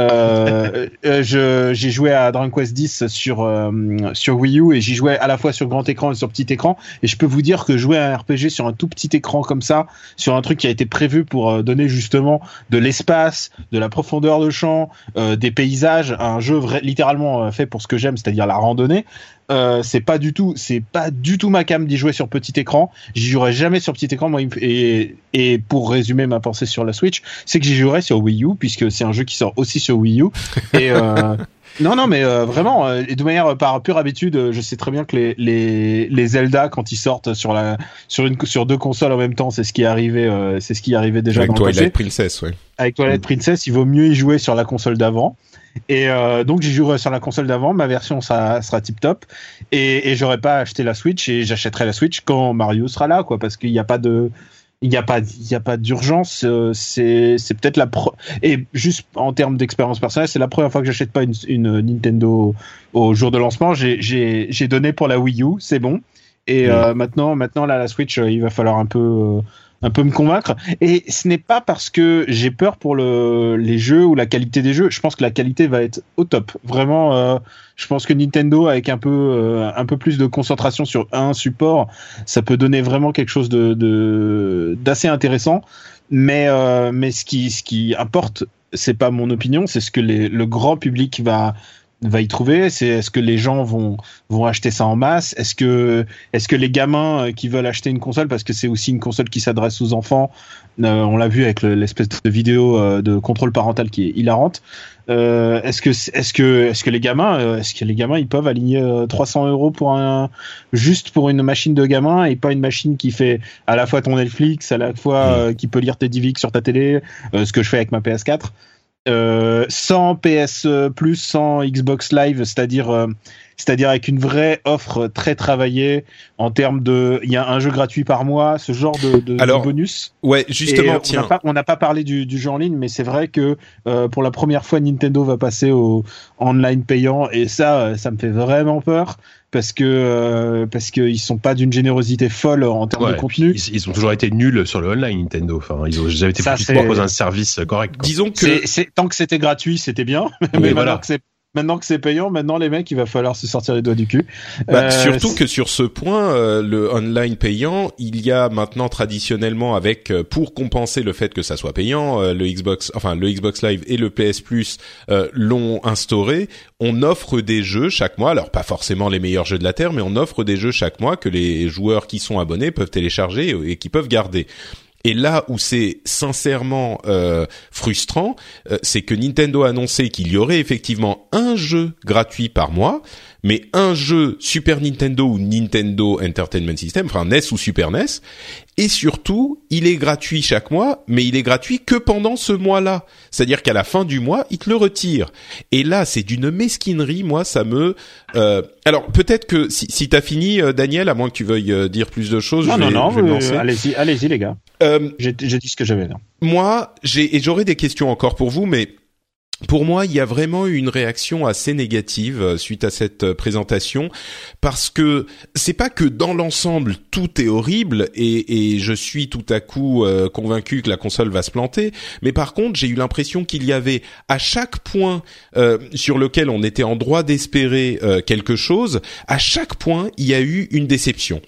J'ai joué à Dragon Quest X sur Wii U, et j'y jouais à la fois sur grand écran et sur petit écran, et je peux vous dire que jouer à un RPG sur un tout petit écran comme ça, sur un truc qui a été prévu pour donner justement de l'espace, de la profondeur de champ, des paysages, un jeu littéralement fait pour ce que j'aime, c'est-à-dire la randonnée. C'est pas du tout ma came d'y jouer sur petit écran. J'y jouerai jamais sur petit écran, moi. Et pour résumer ma pensée sur la Switch, c'est que j'y jouerai sur Wii U, puisque c'est un jeu qui sort aussi sur Wii U. Et non, mais vraiment, et de manière par pure habitude, je sais très bien que les Zelda, quand ils sortent sur deux consoles en même temps, c'est ce qui est arrivé déjà avec dans le passé. Twilight Princess, ouais. Avec Twilight Princess, il vaut mieux y jouer sur la console d'avant. Et donc j'y jouerai sur la console d'avant, ma version sera tip top, et j'aurais pas acheté la Switch, et j'achèterai la Switch quand Mario sera là, quoi, parce qu'il n'y a pas d'urgence. C'est peut-être et juste en termes d'expérience personnelle, c'est la première fois que j'achète pas une Nintendo au jour de lancement. J'ai donné pour la Wii U, c'est bon, et maintenant là, la Switch, il va falloir un peu me convaincre, et ce n'est pas parce que j'ai peur pour les jeux ou la qualité des jeux. Je pense que la qualité va être au top, vraiment. Je pense que Nintendo, avec un peu plus de concentration sur un support, ça peut donner vraiment quelque chose d'assez intéressant, mais ce qui importe, c'est pas mon opinion, c'est ce que le grand public va y trouver. C'est est-ce que les gens vont acheter ça en masse, est-ce que les gamins qui veulent acheter une console, parce que c'est aussi une console qui s'adresse aux enfants, on l'a vu avec l'espèce de vidéo de contrôle parental qui est hilarante, est-ce que les gamins ils peuvent aligner 300 € juste pour une machine de gamin, et pas une machine qui fait à la fois ton Netflix, à la fois qui peut lire tes DivX sur ta télé, ce que je fais avec ma PS4, sans PS Plus, sans Xbox Live, c'est-à-dire avec une vraie offre très travaillée en termes il y a un jeu gratuit par mois, ce genre de bonus. Ouais, justement, tiens. On n'a pas parlé du jeu en ligne, mais c'est vrai que pour la première fois, Nintendo va passer au online payant, et ça me fait vraiment peur. Parce que ils sont pas d'une générosité folle en termes de contenu. Ils ont toujours été nuls sur le online, Nintendo. Enfin, ils ont jamais été plus pour un service correct, quoi. Disons que tant que c'était gratuit, c'était bien. Mais voilà. Maintenant que c'est payant, les mecs, il va falloir se sortir les doigts du cul. Surtout que sur ce point, le online payant, il y a maintenant traditionnellement, pour compenser le fait que ça soit payant, le Xbox Live et le PS Plus l'ont instauré. On offre des jeux chaque mois, alors pas forcément les meilleurs jeux de la Terre, mais on offre des jeux chaque mois que les joueurs qui sont abonnés peuvent télécharger et qui peuvent garder. Et là où c'est sincèrement frustrant, c'est que Nintendo a annoncé qu'il y aurait effectivement un jeu gratuit par mois, mais un jeu Super Nintendo ou Nintendo Entertainment System, enfin NES ou Super NES, et surtout, il est gratuit chaque mois, mais il est gratuit que pendant ce mois-là. C'est-à-dire qu'à la fin du mois, il te le retire. Et là, c'est d'une mesquinerie, moi, ça me... Alors, peut-être que si t'as fini, Daniel, à moins que tu veuilles dire plus de choses, je vais me lancer. Allez-y, les gars. J'ai dit ce que j'avais là. Moi, j'aurais des questions encore pour vous, mais pour moi, il y a vraiment eu une réaction assez négative suite à cette présentation, parce que c'est pas que dans l'ensemble tout est horrible et je suis tout à coup convaincu que la console va se planter, mais par contre, j'ai eu l'impression qu'il y avait à chaque point sur lequel on était en droit d'espérer quelque chose, à chaque point, il y a eu une déception.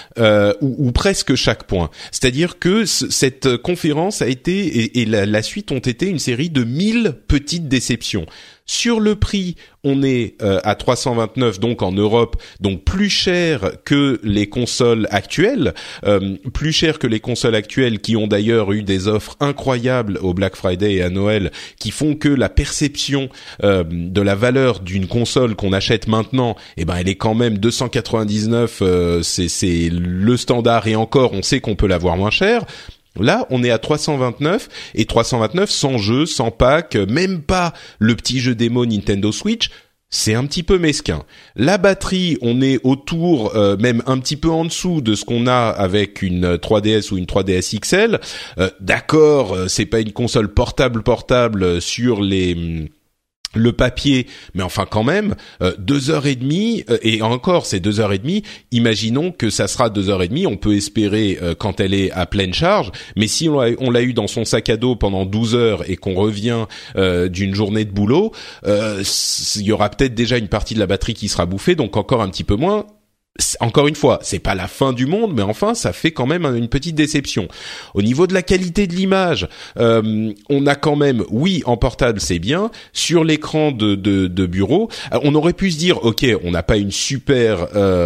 Ou presque chaque point. C'est-à-dire que cette conférence a été et la suite ont été une série de 1000 petites déceptions. Sur le prix, on est à 329 donc en Europe, donc plus cher que les consoles actuelles, qui ont d'ailleurs eu des offres incroyables au Black Friday et à Noël, qui font que la perception de la valeur d'une console qu'on achète maintenant, elle est quand même 299, c'est le standard, et encore on sait qu'on peut l'avoir moins cher. Là, on est à 329, et 329 sans jeu, sans pack, même pas le petit jeu démo Nintendo Switch. C'est un petit peu mesquin. La batterie, on est autour, même un petit peu en dessous de ce qu'on a avec une 3DS ou une 3DS XL. D'accord, c'est pas une console portable sur les le papier, mais enfin quand même 2h30 et encore c'est 2h30. Imaginons que ça sera 2h30. On peut espérer quand elle est à pleine charge, mais si on l'a eu dans son sac à dos pendant 12 heures et qu'on revient d'une journée de boulot, il y aura peut-être déjà une partie de la batterie qui sera bouffée, donc encore un petit peu moins. Encore une fois, c'est pas la fin du monde, mais enfin, ça fait quand même une petite déception. Au niveau de la qualité de l'image, on a quand même, oui, en portable, c'est bien. Sur l'écran de bureau, on aurait pu se dire, ok, on n'a pas une super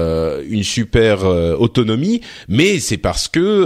autonomie, mais c'est parce que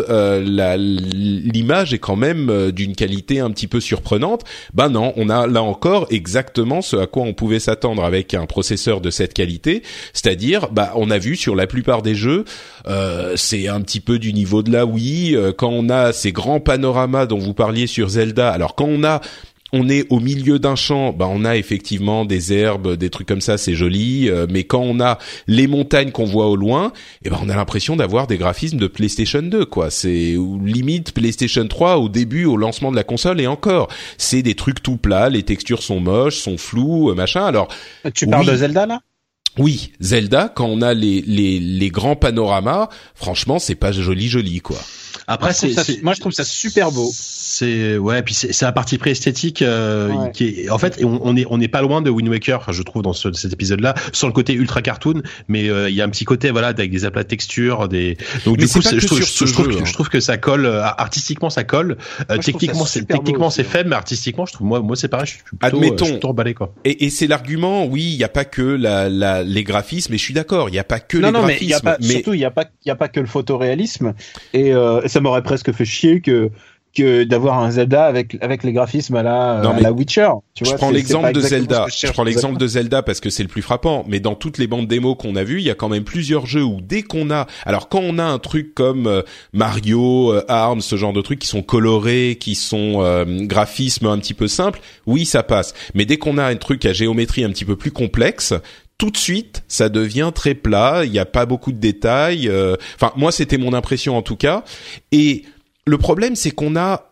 l'image est quand même d'une qualité un petit peu surprenante. Ben non, on a là encore exactement ce à quoi on pouvait s'attendre avec un processeur de cette qualité, c'est-à-dire, on a vu sur la plupart des jeux, c'est un petit peu du niveau de la Wii. Quand on a ces grands panoramas dont vous parliez sur Zelda, alors quand on est au milieu d'un champ, on a effectivement des herbes, des trucs comme ça, c'est joli. Mais quand on a les montagnes qu'on voit au loin, on a l'impression d'avoir des graphismes de PlayStation 2, quoi. C'est limite PlayStation 3 au début, au lancement de la console, et encore, c'est des trucs tout plats, les textures sont moches, sont floues, machin. Alors, tu parles de Zelda là ? Oui, Zelda, quand on a les grands panoramas, franchement, c'est pas joli, quoi. Après, moi, je trouve ça super beau. Puis c'est un parti pris esthétique qui est, en fait, on est pas loin de Wind Waker, je trouve, dans cet épisode-là, sans le côté ultra cartoon, mais il y a un petit côté, avec des aplats de texture, donc du coup, je trouve que ça colle artistiquement, ça colle. Techniquement, c'est faible, mais artistiquement, je trouve, moi, c'est pareil, je suis plutôt emballé, quoi. Et c'est l'argument, oui, il y a pas que les graphismes, et je suis d'accord, il y a pas que les graphismes, surtout il y a pas que le photoréalisme, et ça m'aurait presque fait chier que d'avoir un Zelda avec les graphismes à la Witcher. Tu vois, je prends l'exemple de Zelda. Je prends l'exemple de Zelda parce que c'est le plus frappant. Mais dans toutes les bandes démos qu'on a vues, il y a quand même plusieurs jeux où dès qu'on a, alors quand on a un truc comme Mario, Arms, ce genre de trucs qui sont colorés, qui sont graphismes un petit peu simples, oui, ça passe. Mais dès qu'on a un truc à géométrie un petit peu plus complexe, tout de suite, ça devient très plat. Il n'y a pas beaucoup de détails. Enfin, moi, c'était mon impression en tout cas. Et le problème, c'est qu'on a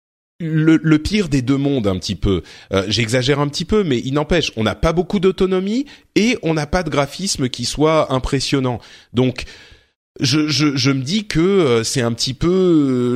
le pire des deux mondes un petit peu. J'exagère un petit peu, mais il n'empêche, on n'a pas beaucoup d'autonomie et on n'a pas de graphisme qui soit impressionnant. Donc, je me dis que c'est un petit peu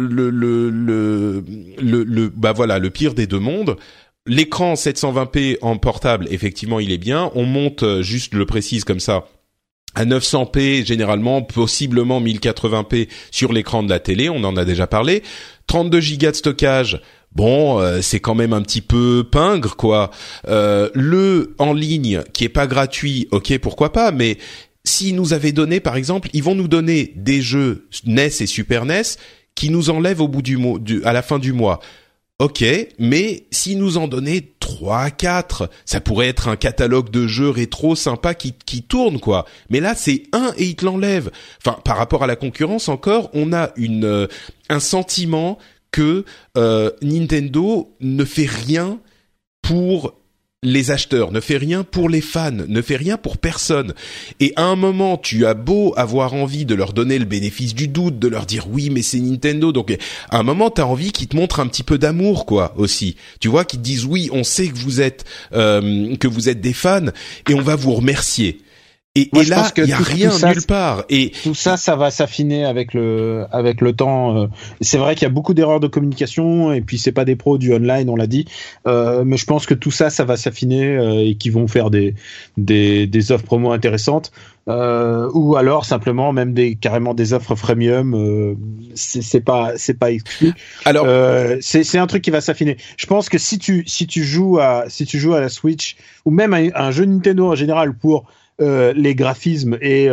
le pire des deux mondes. L'écran 720p en portable, effectivement, il est bien. On monte, juste le précise comme ça, à 900p généralement, possiblement 1080p sur l'écran de la télé, on en a déjà parlé. 32 Go de stockage, c'est quand même un petit peu pingre, quoi. Le en ligne qui est pas gratuit, ok, pourquoi pas, mais s'ils nous avaient donné, par exemple, ils vont nous donner des jeux NES et Super NES qui nous enlèvent au bout à la fin du mois. Ok, mais s'ils nous en donnaient 3, 4, ça pourrait être un catalogue de jeux rétro sympa qui tourne, quoi. Mais là, c'est un et ils te l'enlèvent. Enfin, par rapport à la concurrence encore, on a un sentiment que Nintendo ne fait rien pour les acheteurs, ne fait rien pour les fans, ne fait rien pour personne. Et à un moment, tu as beau avoir envie de leur donner le bénéfice du doute, de leur dire oui, mais c'est Nintendo. Donc, à un moment, t'as envie qu'ils te montrent un petit peu d'amour, quoi, aussi. Tu vois, qu'ils te disent oui, on sait que vous êtes des fans et on va vous remercier. Et là, il y a rien nulle part. Et tout ça va s'affiner avec le temps. C'est vrai qu'il y a beaucoup d'erreurs de communication et puis c'est pas des pros du online, on l'a dit. Mais je pense que tout ça va s'affiner et qu'ils vont faire des offres promo intéressantes ou alors simplement même carrément des offres freemium. C'est pas exclu. Alors c'est un truc qui va s'affiner. Je pense que si tu joues à la Switch ou même à un jeu Nintendo en général pour les graphismes et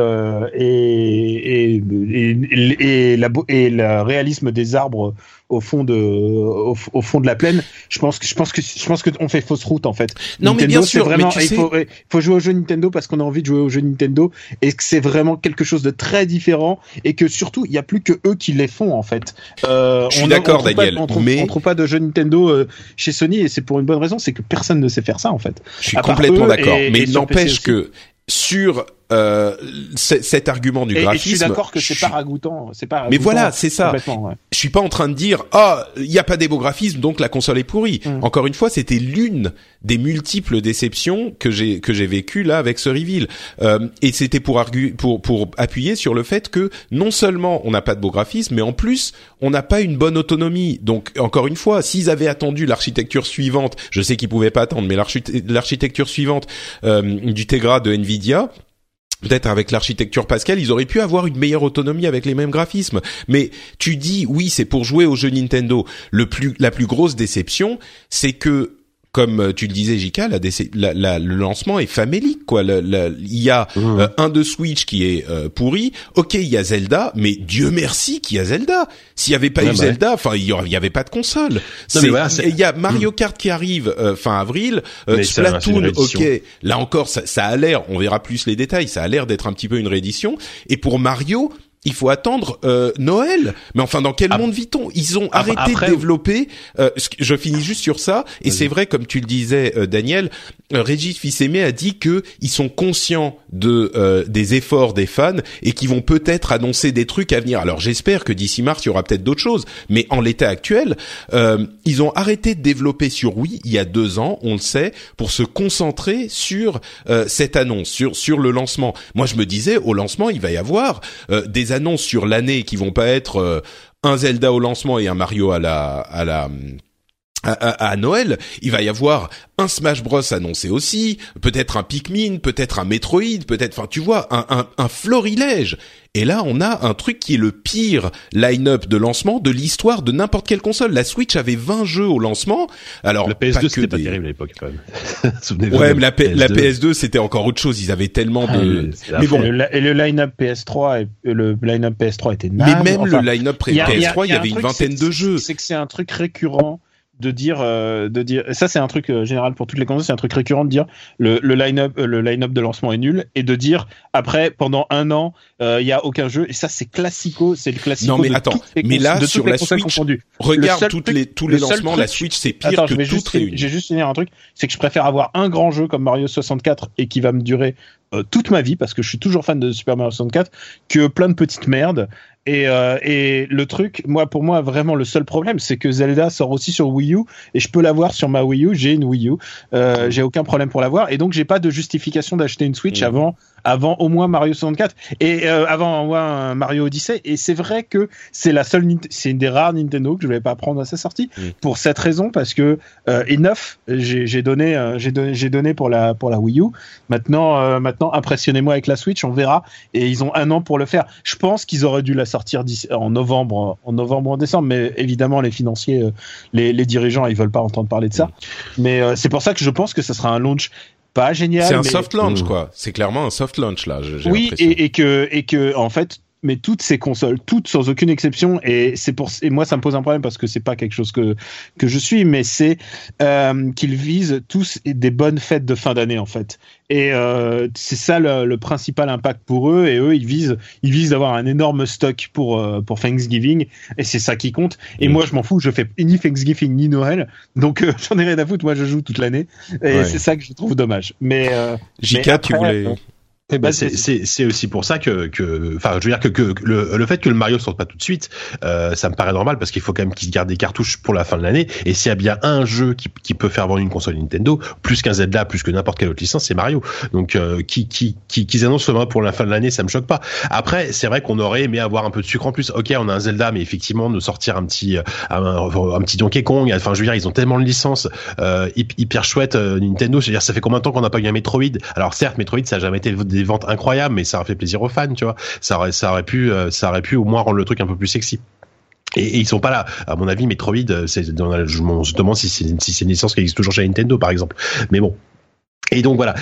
le réalisme des arbres au fond de la plaine, je pense que on fait fausse route en fait. Non, Nintendo, mais bien sûr, vraiment, mais il faut jouer au jeu Nintendo parce qu'on a envie de jouer au jeu Nintendo et que c'est vraiment quelque chose de très différent et que surtout il y a plus que eux qui les font en fait. Je suis d'accord, Daniel. On trouve pas de jeu Nintendo chez Sony et c'est pour une bonne raison, c'est que personne ne sait faire ça en fait. Je suis complètement d'accord, mais il n'empêche que sur cet argument du graphisme. Et je suis d'accord que c'est pas ragoûtant, Mais voilà, c'est ça. Ouais. Je suis pas en train de dire il y a pas des beaux graphismes donc la console est pourrie. Encore une fois, c'était l'une des multiples déceptions que j'ai vécues là avec ce reveal. Et c'était pour appuyer sur le fait que non seulement on n'a pas de beaux graphismes, mais en plus on n'a pas une bonne autonomie. Donc encore une fois, s'ils avaient attendu l'architecture suivante, je sais qu'ils pouvaient pas attendre, mais l'architecture suivante du Tegra de Nvidia, peut-être avec l'architecture Pascal, ils auraient pu avoir une meilleure autonomie avec les mêmes graphismes. Mais tu dis, oui, c'est pour jouer aux jeux Nintendo. La plus grosse déception, c'est que, comme tu le disais, Jika, le lancement est famélique, quoi. Il y a un de Switch qui est pourri. Ok, il y a Zelda, mais Dieu merci qu'il y a Zelda. S'il y avait pas eu Zelda, enfin, il y avait pas de console. Il y a Mario Kart qui arrive fin avril. Splatoon, ok. Là encore, ça a l'air. On verra plus les détails. Ça a l'air d'être un petit peu une réédition. Et pour Mario, il faut attendre Noël. Mais enfin, dans quel monde vit-on? Ils ont arrêté de développer. Je finis juste sur ça. Et c'est vrai, comme tu le disais, Daniel, Régis Fils-Aimé a dit que ils sont conscients des efforts des fans et qu'ils vont peut-être annoncer des trucs à venir. Alors j'espère que d'ici mars, il y aura peut-être d'autres choses. Mais en l'état actuel, ils ont arrêté de développer sur Wii il y a 2 ans, on le sait, pour se concentrer sur cette annonce, sur le lancement. Moi, je me disais, au lancement, il va y avoir des annonces sur l'année qui vont pas être un Zelda au lancement et un Mario à Noël. Il va y avoir un Smash Bros annoncé aussi, peut-être un Pikmin, peut-être un Metroid, enfin tu vois, un florilège. Et là, on a un truc qui est le pire line-up de lancement de l'histoire de n'importe quelle console. La Switch avait 20 jeux au lancement. Alors, la PS2, c'était pas terrible à l'époque, quand même. Souvenez-vous. Ouais, mais la PS2, c'était encore autre chose. Ils avaient tellement de... Mais bon. Et le line-up PS3, le line-up PS3 était naze. Mais même le line-up PS3, il y avait une vingtaine de jeux. C'est que c'est un truc récurrent de dire, et ça c'est un truc général pour toutes les consoles, c'est un truc récurrent de dire le line-up de lancement est nul, et de dire après pendant 1 an il y a aucun jeu, et ça c'est classico, c'est le classico. Non mais attends, mais là sur la Switch, regarde tous les lancements, la Switch c'est pire que toutes réunies. J'ai juste finir un truc, c'est que je préfère avoir un grand jeu comme Mario 64 et qui va me durer toute ma vie, parce que je suis toujours fan de Super Mario 64, que plein de petites merdes. Et le truc, pour moi, vraiment, le seul problème, c'est que Zelda sort aussi sur Wii U, et je peux l'avoir sur ma Wii U. J'ai une Wii U, j'ai aucun problème pour l'avoir, et donc j'ai pas de justification d'acheter une Switch avant au moins Mario 64 et avant au moins Mario Odyssey. Et c'est vrai que c'est c'est une des rares Nintendo que je vais pas prendre à sa sortie pour cette raison, parce que enough, j'ai donné pour la Wii U. Maintenant, impressionnez-moi avec la Switch, on verra. Et ils ont 1 an pour le faire. Je pense qu'ils auraient dû la sortir en novembre ou en décembre, mais évidemment les financiers, les dirigeants, ils veulent pas entendre parler de ça. Mais c'est pour ça que je pense que ça sera un launch pas génial. C'est un soft launch, quoi. C'est clairement un soft launch là. J'ai oui, et que en fait, mais toutes ces consoles, toutes sans aucune exception, et moi ça me pose un problème parce que c'est pas quelque chose que je suis, mais c'est qu'ils visent tous des bonnes fêtes de fin d'année en fait. Et c'est ça le principal impact pour eux, et eux ils visent d'avoir un énorme stock pour Thanksgiving, et c'est ça qui compte. Et moi je m'en fous, je fais ni Thanksgiving ni Noël, donc j'en ai rien à foutre, moi je joue toute l'année, et c'est ça que je trouve dommage. Mais Jika, tu voulais... c'est aussi pour ça que je veux dire que le fait que le Mario sorte pas tout de suite, ça me paraît normal, parce qu'il faut quand même qu'ils gardent des cartouches pour la fin de l'année. Et s'il y a bien un jeu qui peut faire vendre une console Nintendo, plus qu'un Zelda, plus que n'importe quelle autre licence, c'est Mario. Donc qu'ils annoncent vraiment pour la fin de l'année, ça me choque pas. Après, c'est vrai qu'on aurait aimé avoir un peu de sucre en plus. Ok, on a un Zelda, mais effectivement, de sortir un petit Donkey Kong. Enfin, je veux dire, ils ont tellement de licences hyper chouettes, Nintendo. C'est-à-dire, ça fait combien de temps qu'on n'a pas eu un Metroid? Alors certes, Metroid, ça a jamais été des ventes incroyables, mais ça aurait fait plaisir aux fans, tu vois. Ça aurait pu au moins rendre le truc un peu plus sexy. Et ils sont pas là. À mon avis, Metroid, je me demande si c'est une licence qui existe toujours chez Nintendo, par exemple. Mais bon. Et donc voilà,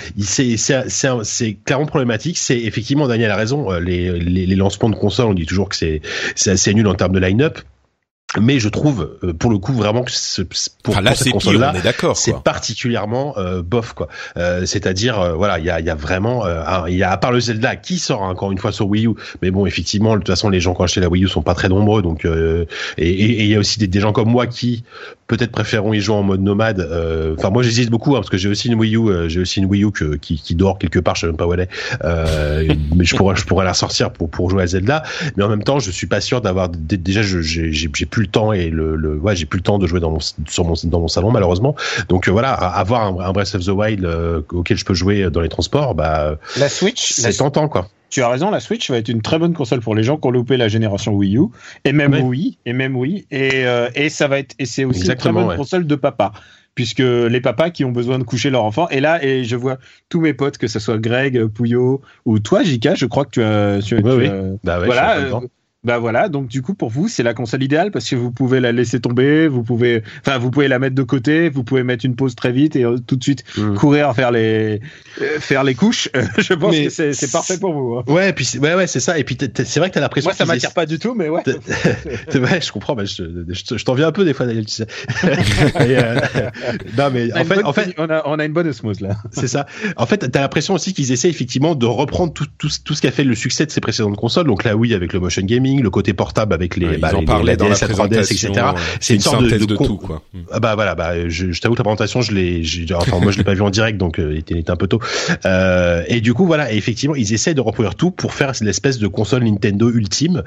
c'est clairement problématique. C'est effectivement, Daniel a raison. Les lancements de consoles, on dit toujours que c'est assez nul en termes de line-up. Mais je trouve, pour le coup, vraiment que pour cette console-là, c'est particulièrement bof, quoi. C'est-à-dire, voilà, il y a vraiment, il y a à part le Zelda qui sort encore une fois sur Wii U, mais bon, effectivement, de toute façon, les gens qui ont acheté la Wii U sont pas très nombreux, donc et il y a aussi des gens comme moi qui peut-être préféreront y jouer en mode nomade. Enfin, moi, j'hésite beaucoup parce que j'ai aussi une Wii U, qui dort quelque part, je sais même pas où elle est. Mais je pourrais la sortir pour jouer à Zelda, mais en même temps, je suis pas sûr d'avoir déjà j'ai plus le temps et j'ai plus le temps de jouer dans mon salon malheureusement. Donc voilà, avoir un Breath of the Wild auquel je peux jouer dans les transports, la Switch, c'est tentant, quoi. Tu as raison, la Switch va être une très bonne console pour les gens qui ont loupé la génération Wii U et même Wii et ça va être, et c'est aussi une très bonne console de papa, puisque les papas qui ont besoin de coucher leur enfant, et je vois tous mes potes, que ce soit Greg, Pouillot ou toi, Jika, je crois que tu as voilà, donc du coup pour vous c'est la console idéale parce que vous pouvez la laisser tomber, vous pouvez la mettre de côté, vous pouvez mettre une pause très vite et tout de suite courir faire les couches. Je pense que c'est parfait pour vous. Hein. Ouais, puis c'est ça. Et puis c'est vrai que t'as l'impression. Moi ça m'attire pas du tout, mais ouais. Ouais, je comprends. Je t'en viens un peu des fois, Daniel. Tu sais. Non mais en fait, on a une bonne osmose là. C'est ça. En fait, t'as l'impression aussi qu'ils essaient effectivement de reprendre tout ce qui a fait le succès de ces précédentes consoles. Donc là, oui, avec le motion gaming, le côté portable avec les ils en parlaient dans la 3DS, etc. C'est une sorte de tout, quoi. Je t'avoue que la présentation, moi je l'ai pas vu en direct, donc il était un peu tôt. Et du coup, voilà, et effectivement, ils essaient de reproduire tout pour faire l'espèce de console Nintendo ultime.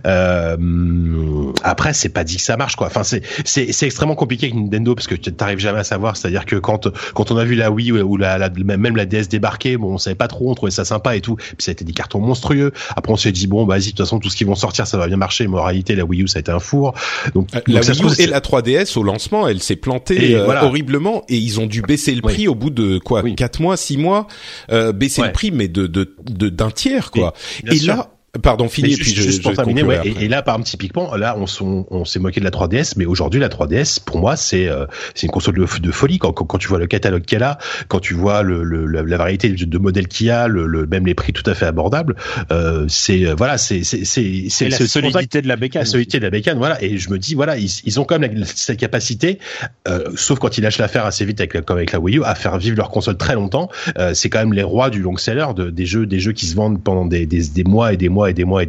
Après, c'est pas dit que ça marche, quoi. Enfin, c'est extrêmement compliqué avec Nintendo parce que t'arrives jamais à savoir. C'est-à-dire que quand on a vu la Wii ou même la DS débarquer, bon, on savait pas trop, on trouvait ça sympa et tout. Puis ça a été des cartons monstrueux. Après, on s'est dit bon, vas-y, de toute façon, tout ce qui vont sortir, ça va bien marcher. Mais en réalité, la Wii U, ça a été un four. Donc la Wii U et la 3DS au lancement, elle s'est plantée horriblement et ils ont dû baisser le prix au bout de 4 mois, 6 mois, baisser le prix, mais d'un tiers, quoi. Et là, pardon, fini. Puis juste pour terminer, et là, par exemple, typiquement, là, on s'est moqué de la 3DS, mais aujourd'hui, la 3DS, pour moi, c'est une console de folie. Quand tu vois le catalogue qu'elle a, quand tu vois la variété de modèles qu'il y a, même les prix tout à fait abordables, c'est la solidité de la bécane. La solidité de la bécane, voilà. Et je me dis, voilà, ils ont quand même cette capacité, sauf quand ils lâchent l'affaire assez vite comme avec la Wii U, à faire vivre leur console très longtemps. C'est quand même les rois du long seller, des jeux qui se vendent pendant des mois et des mois.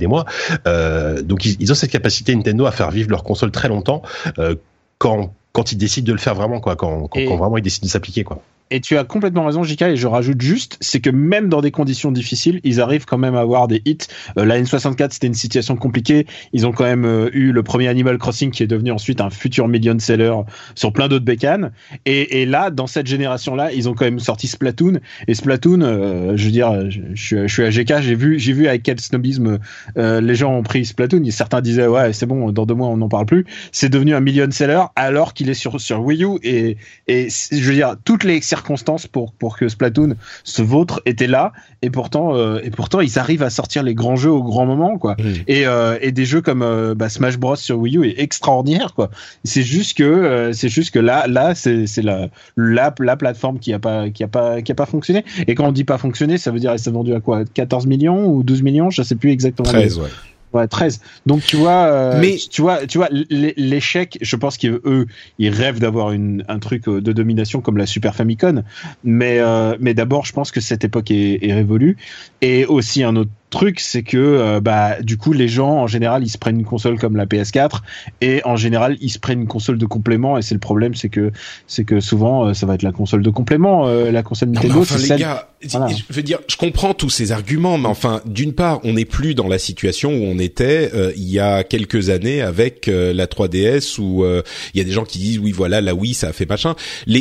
Donc ils ont cette capacité, Nintendo, à faire vivre leur console très longtemps quand ils décident de le faire vraiment, quoi, quand vraiment ils décident de s'appliquer, quoi. Et tu as complètement raison, JK, et je rajoute juste, c'est que même dans des conditions difficiles, ils arrivent quand même à avoir des hits. La N64, c'était une situation compliquée. Ils ont quand même eu le premier Animal Crossing qui est devenu ensuite un futur million seller sur plein d'autres bécanes. Et là, dans cette génération-là, ils ont quand même sorti Splatoon. Et Splatoon, je veux dire, je suis à GK, j'ai vu avec quel snobisme les gens ont pris Splatoon. Certains disaient, ouais, c'est bon, dans 2 mois, on n'en parle plus. C'est devenu un million seller alors qu'il est sur Wii U. Et je veux dire, toutes les circonstances pour que Splatoon se vautre étaient là, et pourtant ils arrivent à sortir les grands jeux au grand moment, quoi. Et des jeux comme Smash Bros sur Wii U est extraordinaire, quoi. C'est juste que là c'est la plateforme qui a pas fonctionné. Et quand on dit pas fonctionné, ça veut dire elle s'est vendue à quoi, 14 millions ou 12 millions, je sais plus exactement. 13, ouais. Ouais, 13. Donc tu vois, tu vois l'échec, je pense qu'eux ils rêvent d'avoir un truc de domination comme la Super Famicom, mais d'abord je pense que cette époque est révolue. Et aussi un autre truc, c'est que du coup les gens en général ils se prennent une console comme la PS4 et en général ils se prennent une console de complément, et c'est le problème, c'est que souvent ça va être la console de complément, la console Nintendo. Enfin les gars, voilà. Je veux dire, je comprends tous ces arguments, mais enfin d'une part on n'est plus dans la situation où on était il y a quelques années avec la 3DS, où il y a des gens qui disent oui voilà la Wii ça a fait machin.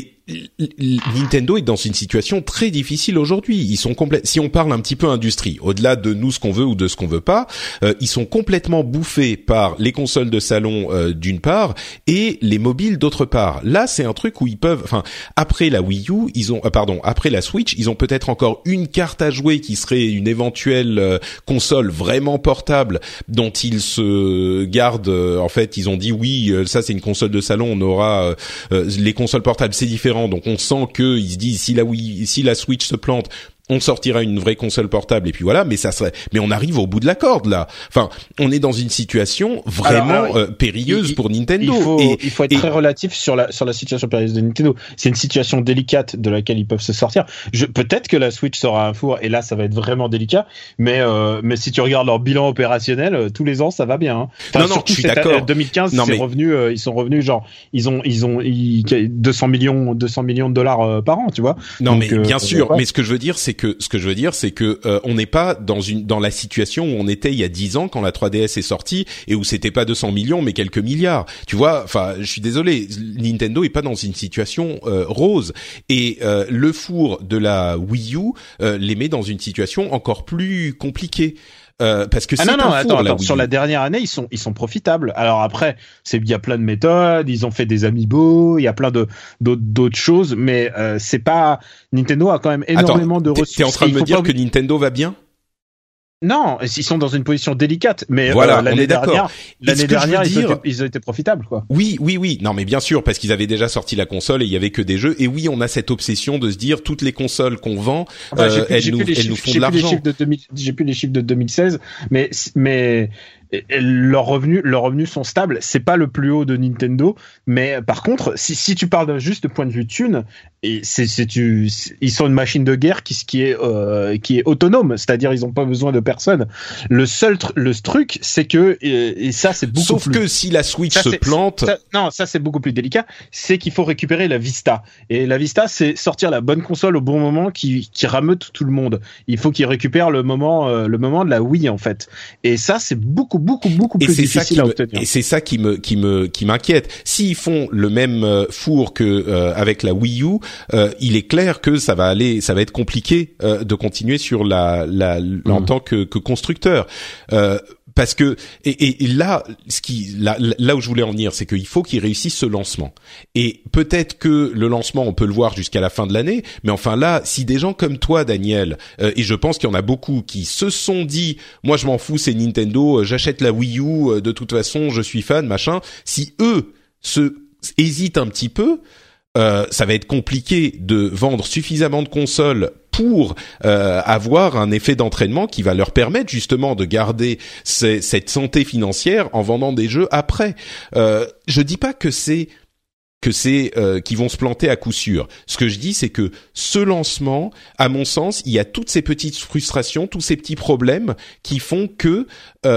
Nintendo est dans une situation très difficile aujourd'hui. Ils sont si on parle un petit peu industrie, au-delà de nous ce qu'on veut ou de ce qu'on veut pas, ils sont complètement bouffés par les consoles de salon d'une part et les mobiles d'autre part. Là, c'est un truc où ils peuvent, enfin, après la Wii U, après la Switch, ils ont peut-être encore une carte à jouer qui serait une éventuelle console vraiment portable dont ils se gardent. En fait, ils ont dit oui, ça c'est une console de salon, on aura les consoles portables, c'est différent. Donc on sent que ils se disent si la Switch se plante, on sortira une vraie console portable et puis voilà, mais on arrive au bout de la corde là. Enfin, on est dans une situation vraiment périlleuse pour Nintendo. Il faut être très relatif sur la situation périlleuse de Nintendo. C'est une situation délicate de laquelle ils peuvent se sortir. Peut-être que la Switch sera un four et là ça va être vraiment délicat, mais si tu regardes leur bilan opérationnel, tous les ans ça va bien. Hein. Enfin, non, je suis d'accord. 2015, ils sont revenus genre ils ont 200 millions de dollars par an, tu vois. Non, donc, mais bien sûr. Mais ce que je veux dire, c'est que on n'est pas dans la situation où on était il y a 10 ans quand la 3DS est sortie et où c'était pas 200 millions mais quelques milliards. Tu vois, enfin, je suis désolé, Nintendo est pas dans une situation rose et le four de la Wii U les met dans une situation encore plus compliquée. Parce que attends, sur la dernière année, ils sont profitables. Alors après, il y a plein de méthodes, ils ont fait des amiibo, il y a plein d'autres choses, mais c'est pas, Nintendo a quand même énormément de ressources. T'es en train de me dire que Nintendo va bien? Non, ils sont dans une position délicate, mais voilà, l'année dernière, ils ont été profitables, quoi. Oui. Non, mais bien sûr, parce qu'ils avaient déjà sorti la console et il y avait que des jeux. Et oui, on a cette obsession de se dire toutes les consoles qu'on vend, elles nous font de l'argent. J'ai plus les chiffres de 2016, mais leurs revenus sont stables. C'est pas le plus haut de Nintendo, mais par contre, si tu parles juste de point de vue thune, ils sont une machine de guerre qui est autonome, c'est-à-dire ils ont pas besoin de personne. Le truc, c'est que et ça c'est beaucoup sauf plus. Que si la Switch se plante, ça c'est beaucoup plus délicat. C'est qu'il faut récupérer la Vista, et la Vista c'est sortir la bonne console au bon moment qui rameute tout le monde. Il faut qu'ils récupèrent le moment de la Wii en fait, et ça c'est beaucoup plus difficile à obtenir. Et c'est ça qui m'inquiète. S'ils font le même four que avec la Wii U, il est clair que ça va être compliqué de continuer sur en tant que constructeur. Parce que et là là où je voulais en venir, c'est qu'il faut qu'ils réussissent ce lancement. Et peut-être que le lancement on peut le voir jusqu'à la fin de l'année, mais enfin là, si des gens comme toi Daniel, et je pense qu'il y en a beaucoup qui se sont dit moi je m'en fous, c'est Nintendo, j'achète la Wii U, de toute façon je suis fan, machin, si eux hésitent un petit peu, ça va être compliqué de vendre suffisamment de consoles pour avoir un effet d'entraînement qui va leur permettre justement de garder cette santé financière en vendant des jeux après. Je dis pas que c'est qu'ils vont se planter à coup sûr. Ce que je dis, c'est que ce lancement, à mon sens, il y a toutes ces petites frustrations, tous ces petits problèmes qui font que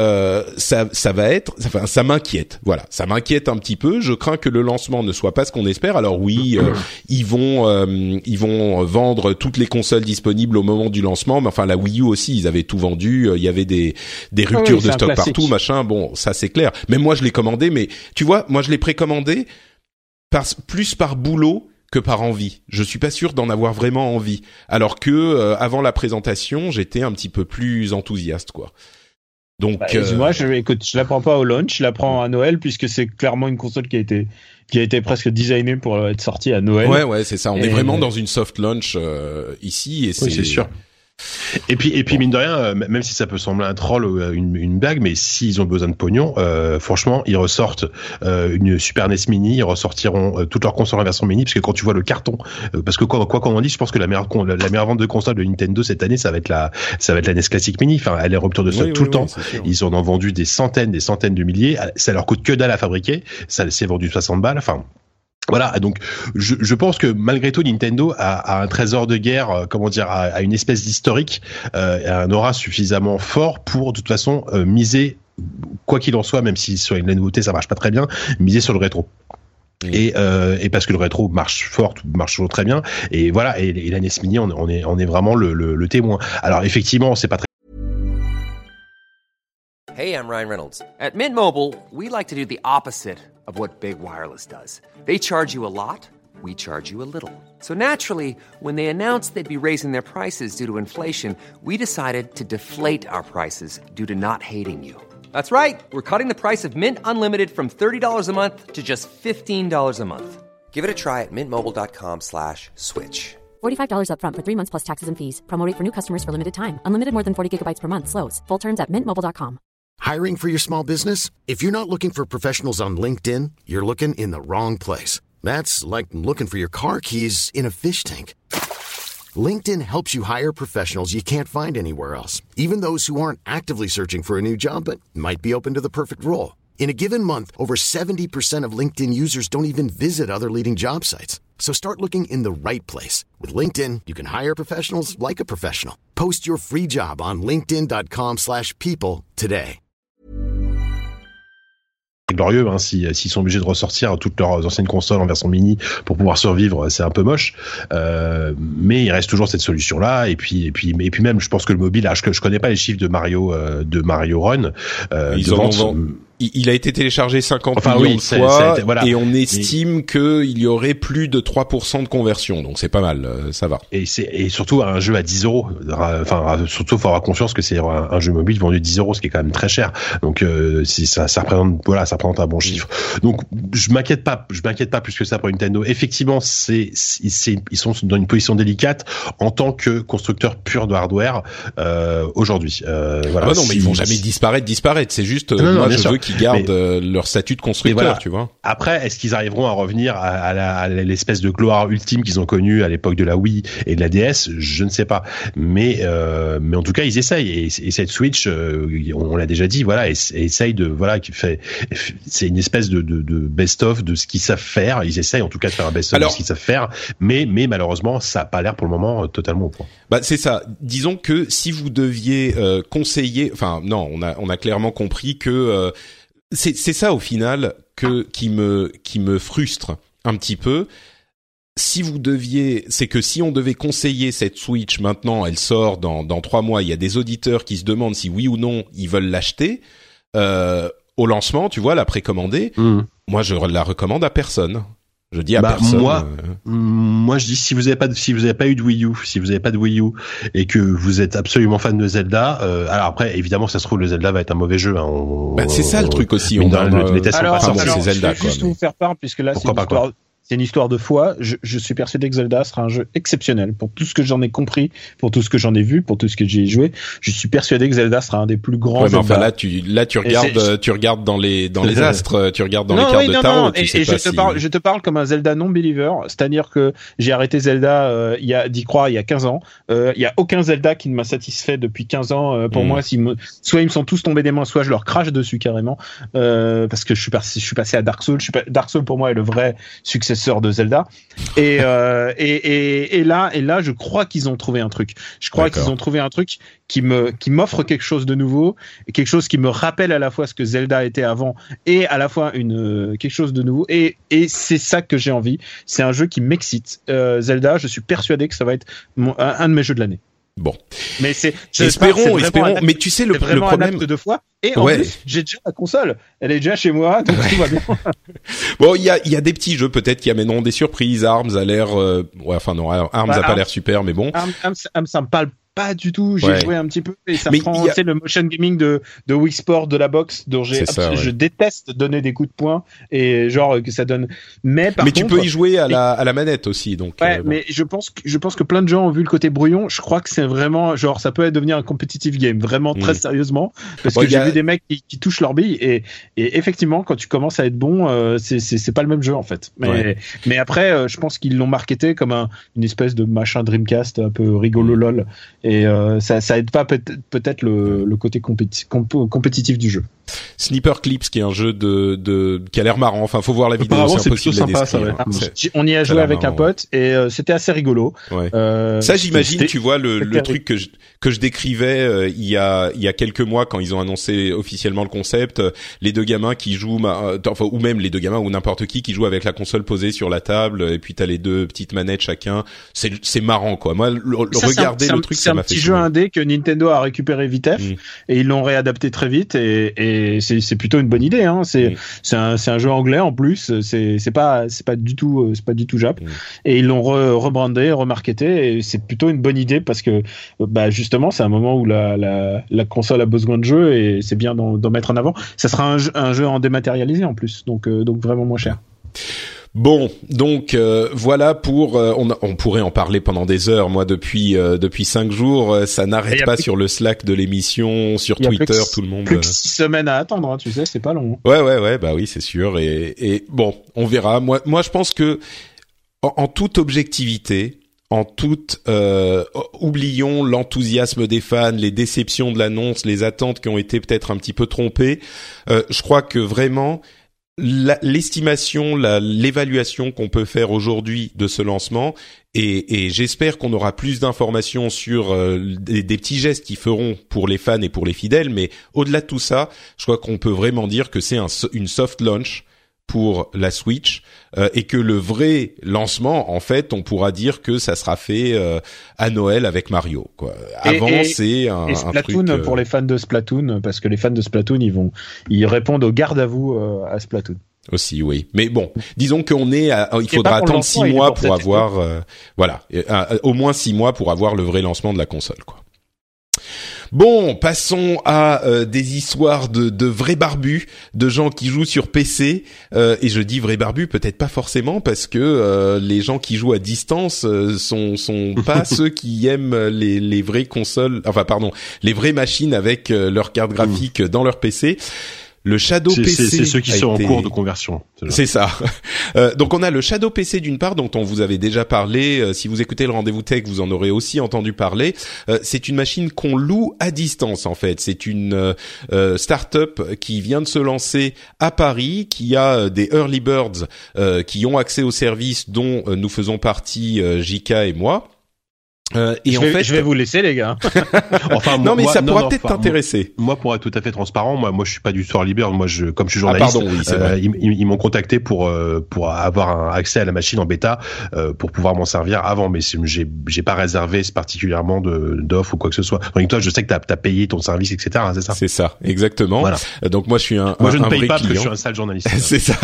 ça va être, enfin, ça m'inquiète. Voilà, ça m'inquiète un petit peu. Je crains que le lancement ne soit pas ce qu'on espère. Alors oui, ils vont vendre toutes les consoles disponibles au moment du lancement, mais enfin la Wii U aussi, ils avaient tout vendu. Il y avait des ruptures de stock partout, machin. Bon, ça c'est clair. Même moi, je l'ai commandé, mais tu vois, moi je l'ai précommandé plus par boulot que par envie. Je suis pas sûr d'en avoir vraiment envie. Alors que avant la présentation, j'étais un petit peu plus enthousiaste, quoi. Donc moi je la prends pas au launch, je la prends à Noël puisque c'est clairement une console qui a été presque designée pour être sortie à Noël. Ouais, c'est ça. On est vraiment dans une soft launch ici et c'est sûr. Et puis mine de rien, même si ça peut sembler un troll ou une blague, mais s'ils ont besoin de pognon, franchement, ils ressortent une Super NES Mini, ils ressortiront toutes leurs consoles en version mini, parce que quand tu vois le carton, parce que quoi qu'on en dise, je pense que la meilleure vente de console de Nintendo cette année, ça va être la NES Classic Mini. Enfin, elle est en rupture de stock tout le temps. Ils en ont vendu des centaines de milliers. Ça leur coûte que dalle à fabriquer. Ça s'est vendu 60 balles. Enfin. Voilà, donc je pense que malgré tout Nintendo a un trésor de guerre, a une espèce d'historique, un aura suffisamment fort pour de toute façon miser, quoi qu'il en soit, même si sur la nouveauté ça marche pas très bien, miser sur le rétro. Et parce que le rétro marche toujours très bien, et voilà, et la NES Mini on est vraiment le témoin. Alors effectivement c'est pas très. Hey, I'm Ryan Reynolds. At Mint Mobile, we like to do the opposite of what Big Wireless does. They charge you a lot, we charge you a little. So naturally, when they announced they'd be raising their prices due to inflation, we decided to deflate our prices due to not hating you. That's right. We're cutting the price of Mint Unlimited from $30 a month to just $15 a month. Give it a try at mintmobile.com/switch. $45 up front for 3 months plus taxes and fees. Promo rate for new customers for limited time. Unlimited more than 40 gigabytes per month. Slows full terms at mintmobile.com. Hiring for your small business? If you're not looking for professionals on LinkedIn, you're looking in the wrong place. That's like looking for your car keys in a fish tank. LinkedIn helps you hire professionals you can't find anywhere else, even those who aren't actively searching for a new job but might be open to the perfect role. In a given month, over 70% of LinkedIn users don't even visit other leading job sites. So start looking in the right place. With LinkedIn, you can hire professionals like a professional. Post your free job on linkedin.com/people today. Glorieux, hein, s'ils sont obligés de ressortir toutes leurs anciennes consoles en version mini pour pouvoir survivre, c'est un peu moche. Mais il reste toujours cette solution-là. Et puis même, je pense que le mobile, je connais pas les chiffres de Mario Run. Il a été téléchargé 50 millions de fois et on estime qu'il y aurait plus de 3% de conversion, donc c'est pas mal, ça va. Et surtout un jeu à 10 €. Enfin, surtout faut avoir conscience que c'est un jeu mobile vendu 10 €, ce qui est quand même très cher. Donc ça représente un bon chiffre. Donc je m'inquiète pas plus que ça pour Nintendo. Effectivement, ils sont dans une position délicate en tant que constructeur pur de hardware aujourd'hui. Voilà. Non, mais ils vont jamais disparaître. C'est juste moi je veux qu'ils gardent leur statut de constructeur, voilà. Tu vois. Après, est-ce qu'ils arriveront à revenir à l'espèce de gloire ultime qu'ils ont connue à l'époque de la Wii et de la DS? Je ne sais pas. Mais en tout cas, ils essayent. Et cette Switch, on l'a déjà dit, voilà, essaye de, voilà, c'est une espèce de best-of de ce qu'ils savent faire. Ils essayent en tout cas de faire un best-of de ce qu'ils savent faire. Mais malheureusement, ça a pas l'air pour le moment totalement au point. Bah, c'est ça. Disons que si vous deviez conseiller, enfin, non, on a clairement compris que, c'est ça au final qui me frustre un petit peu. C'est que si on devait conseiller cette Switch maintenant, elle sort dans 3 mois, il y a des auditeurs qui se demandent si oui ou non ils veulent l'acheter au lancement, tu vois, la précommander. Moi je la recommande à personne. Je dis à personne. Moi, je dis si vous avez pas eu de Wii U, et que vous êtes absolument fan de Zelda, alors après, évidemment, ça se trouve le Zelda va être un mauvais jeu. Hein, c'est ça le truc aussi. Les tests sont pas sortis. C'est Zelda. Je vais juste vous faire part puisque là, c'est une histoire de foi. Je suis persuadé que Zelda sera un jeu exceptionnel. Pour tout ce que j'en ai compris, pour tout ce que j'en ai vu, pour tout ce que j'ai joué, je suis persuadé que Zelda sera un des plus grands. Ouais, mais enfin là, tu regardes dans les astres, tu regardes dans les cartes de tarot. Je te parle comme un Zelda non-believer, c'est-à-dire que j'ai arrêté Zelda il y a 15 ans. Il y a aucun Zelda qui ne m'a satisfait depuis 15 ans. Pour moi, soit ils me sont tous tombés des mains, soit je leur crache dessus carrément, parce que je suis passé à Dark Souls. Dark Souls pour moi est le vrai successeur de Zelda et là je crois qu'ils ont trouvé un truc. Je crois qu'ils ont trouvé un truc qui m'offre quelque chose de nouveau, quelque chose qui me rappelle à la fois ce que Zelda était avant et à la fois quelque chose de nouveau et c'est ça que j'ai envie. C'est un jeu qui m'excite. Zelda, je suis persuadé que ça va être un de mes jeux de l'année. Bon. Mais espérons. Mais tu sais, le problème de fois. Et en plus, j'ai déjà la console. Elle est déjà chez moi, donc tout va bien. Bon, il y a des petits jeux peut-être qui amèneront des surprises. Arms a l'air, Arms a pas l'air super, mais bon. Arms, ça me parle pas du tout. J'ai joué un petit peu et ça prend, c'est le motion gaming de Wii Sport de la boxe dont je déteste donner des coups de poing et genre que ça donne. Mais tu peux y jouer à la manette aussi, donc. Ouais, mais je pense que plein de gens ont vu le côté brouillon. Je crois que c'est vraiment genre ça peut devenir un competitive game vraiment très sérieusement parce que j'ai vu des mecs qui touchent leur bille et effectivement quand tu commences à être bon, c'est pas le même jeu en fait. Mais après, je pense qu'ils l'ont marketé comme une espèce de machin Dreamcast un peu rigolo lol. Et ça aide pas peut-être le côté compétitif du jeu. Sniper Clips, qui est un jeu qui a l'air marrant. Enfin, faut voir la vidéo, c'est impossible de la décrire. On y a joué avec un pote et c'était assez rigolo. Ouais. Ça, j'imagine, tu vois, le truc que je décrivais il y a quelques mois quand ils ont annoncé officiellement le concept, les deux gamins qui jouent, ou même les deux gamins ou n'importe qui joue avec la console posée sur la table et puis t'as les deux petites manettes chacun. C'est marrant, quoi. Moi, regarder le truc, ça m'a fait. C'est un petit jeu indé que Nintendo a récupéré vitef et ils l'ont réadapté très vite et c'est plutôt une bonne idée, hein. C'est un jeu anglais en plus, c'est pas du tout Jap et ils l'ont rebrandé, remarketé et c'est plutôt une bonne idée parce que justement c'est un moment où la console a besoin de jeu et c'est bien d'en mettre en avant. Ça sera un jeu en dématérialisé en plus, donc vraiment moins cher. Bon, donc voilà pour on pourrait en parler pendant des heures. Moi depuis 5 jours, ça n'arrête pas sur le Slack de l'émission, sur Twitter, tout le monde. Plus que 6 semaines à attendre, hein, tu sais, c'est pas long. Ouais, bah oui, c'est sûr. Et bon, on verra. Moi, je pense que en toute objectivité, oublions l'enthousiasme des fans, les déceptions de l'annonce, les attentes qui ont été peut-être un petit peu trompées. Je crois que vraiment l'estimation, l'évaluation qu'on peut faire aujourd'hui de ce lancement, et j'espère qu'on aura plus d'informations sur des petits gestes qu'ils feront pour les fans et pour les fidèles, mais au-delà de tout ça, je crois qu'on peut vraiment dire que c'est une soft launch pour la Switch, et que le vrai lancement, en fait, on pourra dire que ça sera fait à Noël avec Mario, quoi. Avant, c'est un Splatoon, truc pour les fans de Splatoon, parce que les fans de Splatoon, ils répondent au garde à vous à Splatoon. Aussi, oui. Mais bon, disons qu'on il faudra attendre 6 mois pour avoir, au moins 6 mois pour avoir le vrai lancement de la console, quoi. Bon, passons à des histoires de vrais barbus, de gens qui jouent sur PC, et je dis vrais barbus peut-être pas forcément parce que les gens qui jouent à distance sont pas ceux qui aiment les vraies consoles, les vraies machines avec leur carte graphique dans leur PC. Le Shadow PC, c'est ceux qui sont en cours de conversion. C'est ça. Donc on a le Shadow PC d'une part, dont on vous avait déjà parlé. Si vous écoutez le Rendez-vous Tech, vous en aurez aussi entendu parler. C'est une machine qu'on loue à distance en fait. C'est une start-up qui vient de se lancer à Paris, qui a des early birds qui ont accès au service dont nous faisons partie, Jika et moi. Je vais vous laisser les gars. Enfin, non, mais ça pourra peut-être t'intéresser. Moi, pour être tout à fait transparent, moi, je suis pas du tout early bird. Moi, comme je suis journaliste, ils m'ont contacté pour avoir un accès à la machine en bêta, pour pouvoir m'en servir avant. Mais j'ai pas réservé particulièrement d'offre ou quoi que ce soit. Donc toi, je sais que t'as payé ton service, etc. C'est ça. C'est ça, exactement. Voilà. Donc moi, je suis je ne paye pas parce client. que je suis un sale journaliste. C'est ça.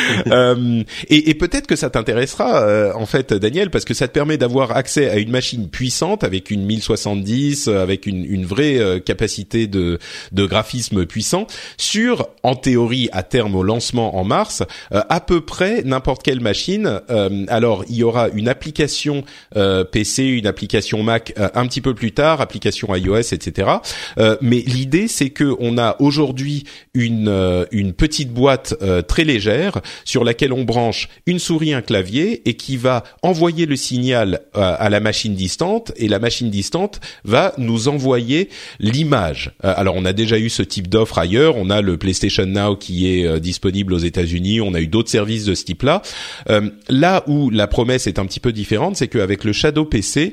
Et peut-être que ça t'intéressera, en fait, Daniel, parce que ça te permet d'avoir accès à une machine puissante avec une 1070, avec une vraie capacité de graphisme puissant sur, en théorie, à terme au lancement en mars, à peu près n'importe quelle machine. Alors il y aura une application PC, une application Mac un petit peu plus tard, application iOS, etc. Mais l'idée c'est que on a aujourd'hui une petite boîte très légère sur laquelle on branche une souris, un clavier, et qui va envoyer le signal à la machine distante, et la machine distante va nous envoyer l'image. Alors on a déjà eu ce type d'offre ailleurs, on a le PlayStation Now qui est disponible aux États-Unis, on a eu d'autres services de ce type-là. Là où la promesse est un petit peu différente, c'est qu'avec le Shadow PC,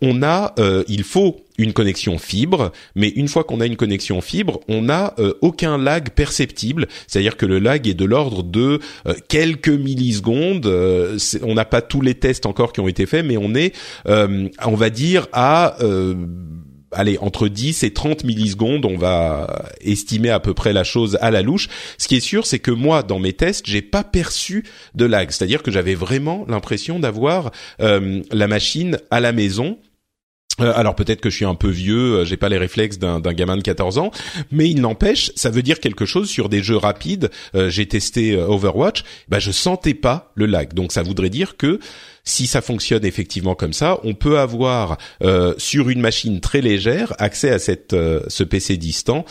il faut une connexion fibre, mais une fois qu'on a une connexion fibre, on n'a aucun lag perceptible, c'est-à-dire que le lag est de l'ordre de quelques millisecondes. On n'a pas tous les tests encore qui ont été faits, mais on est, on va dire, à entre 10 et 30 millisecondes, on va estimer à peu près la chose à la louche. Ce qui est sûr, c'est que moi, dans mes tests, j'ai pas perçu de lag, c'est-à-dire que j'avais vraiment l'impression d'avoir la machine à la maison. Alors peut-être que je suis un peu vieux, j'ai pas les réflexes d'un gamin de 14 ans, mais il n'empêche, ça veut dire quelque chose sur des jeux rapides. J'ai testé Overwatch, je sentais pas le lag. Donc ça voudrait dire que si ça fonctionne effectivement comme ça, on peut avoir sur une machine très légère accès à ce PC distant.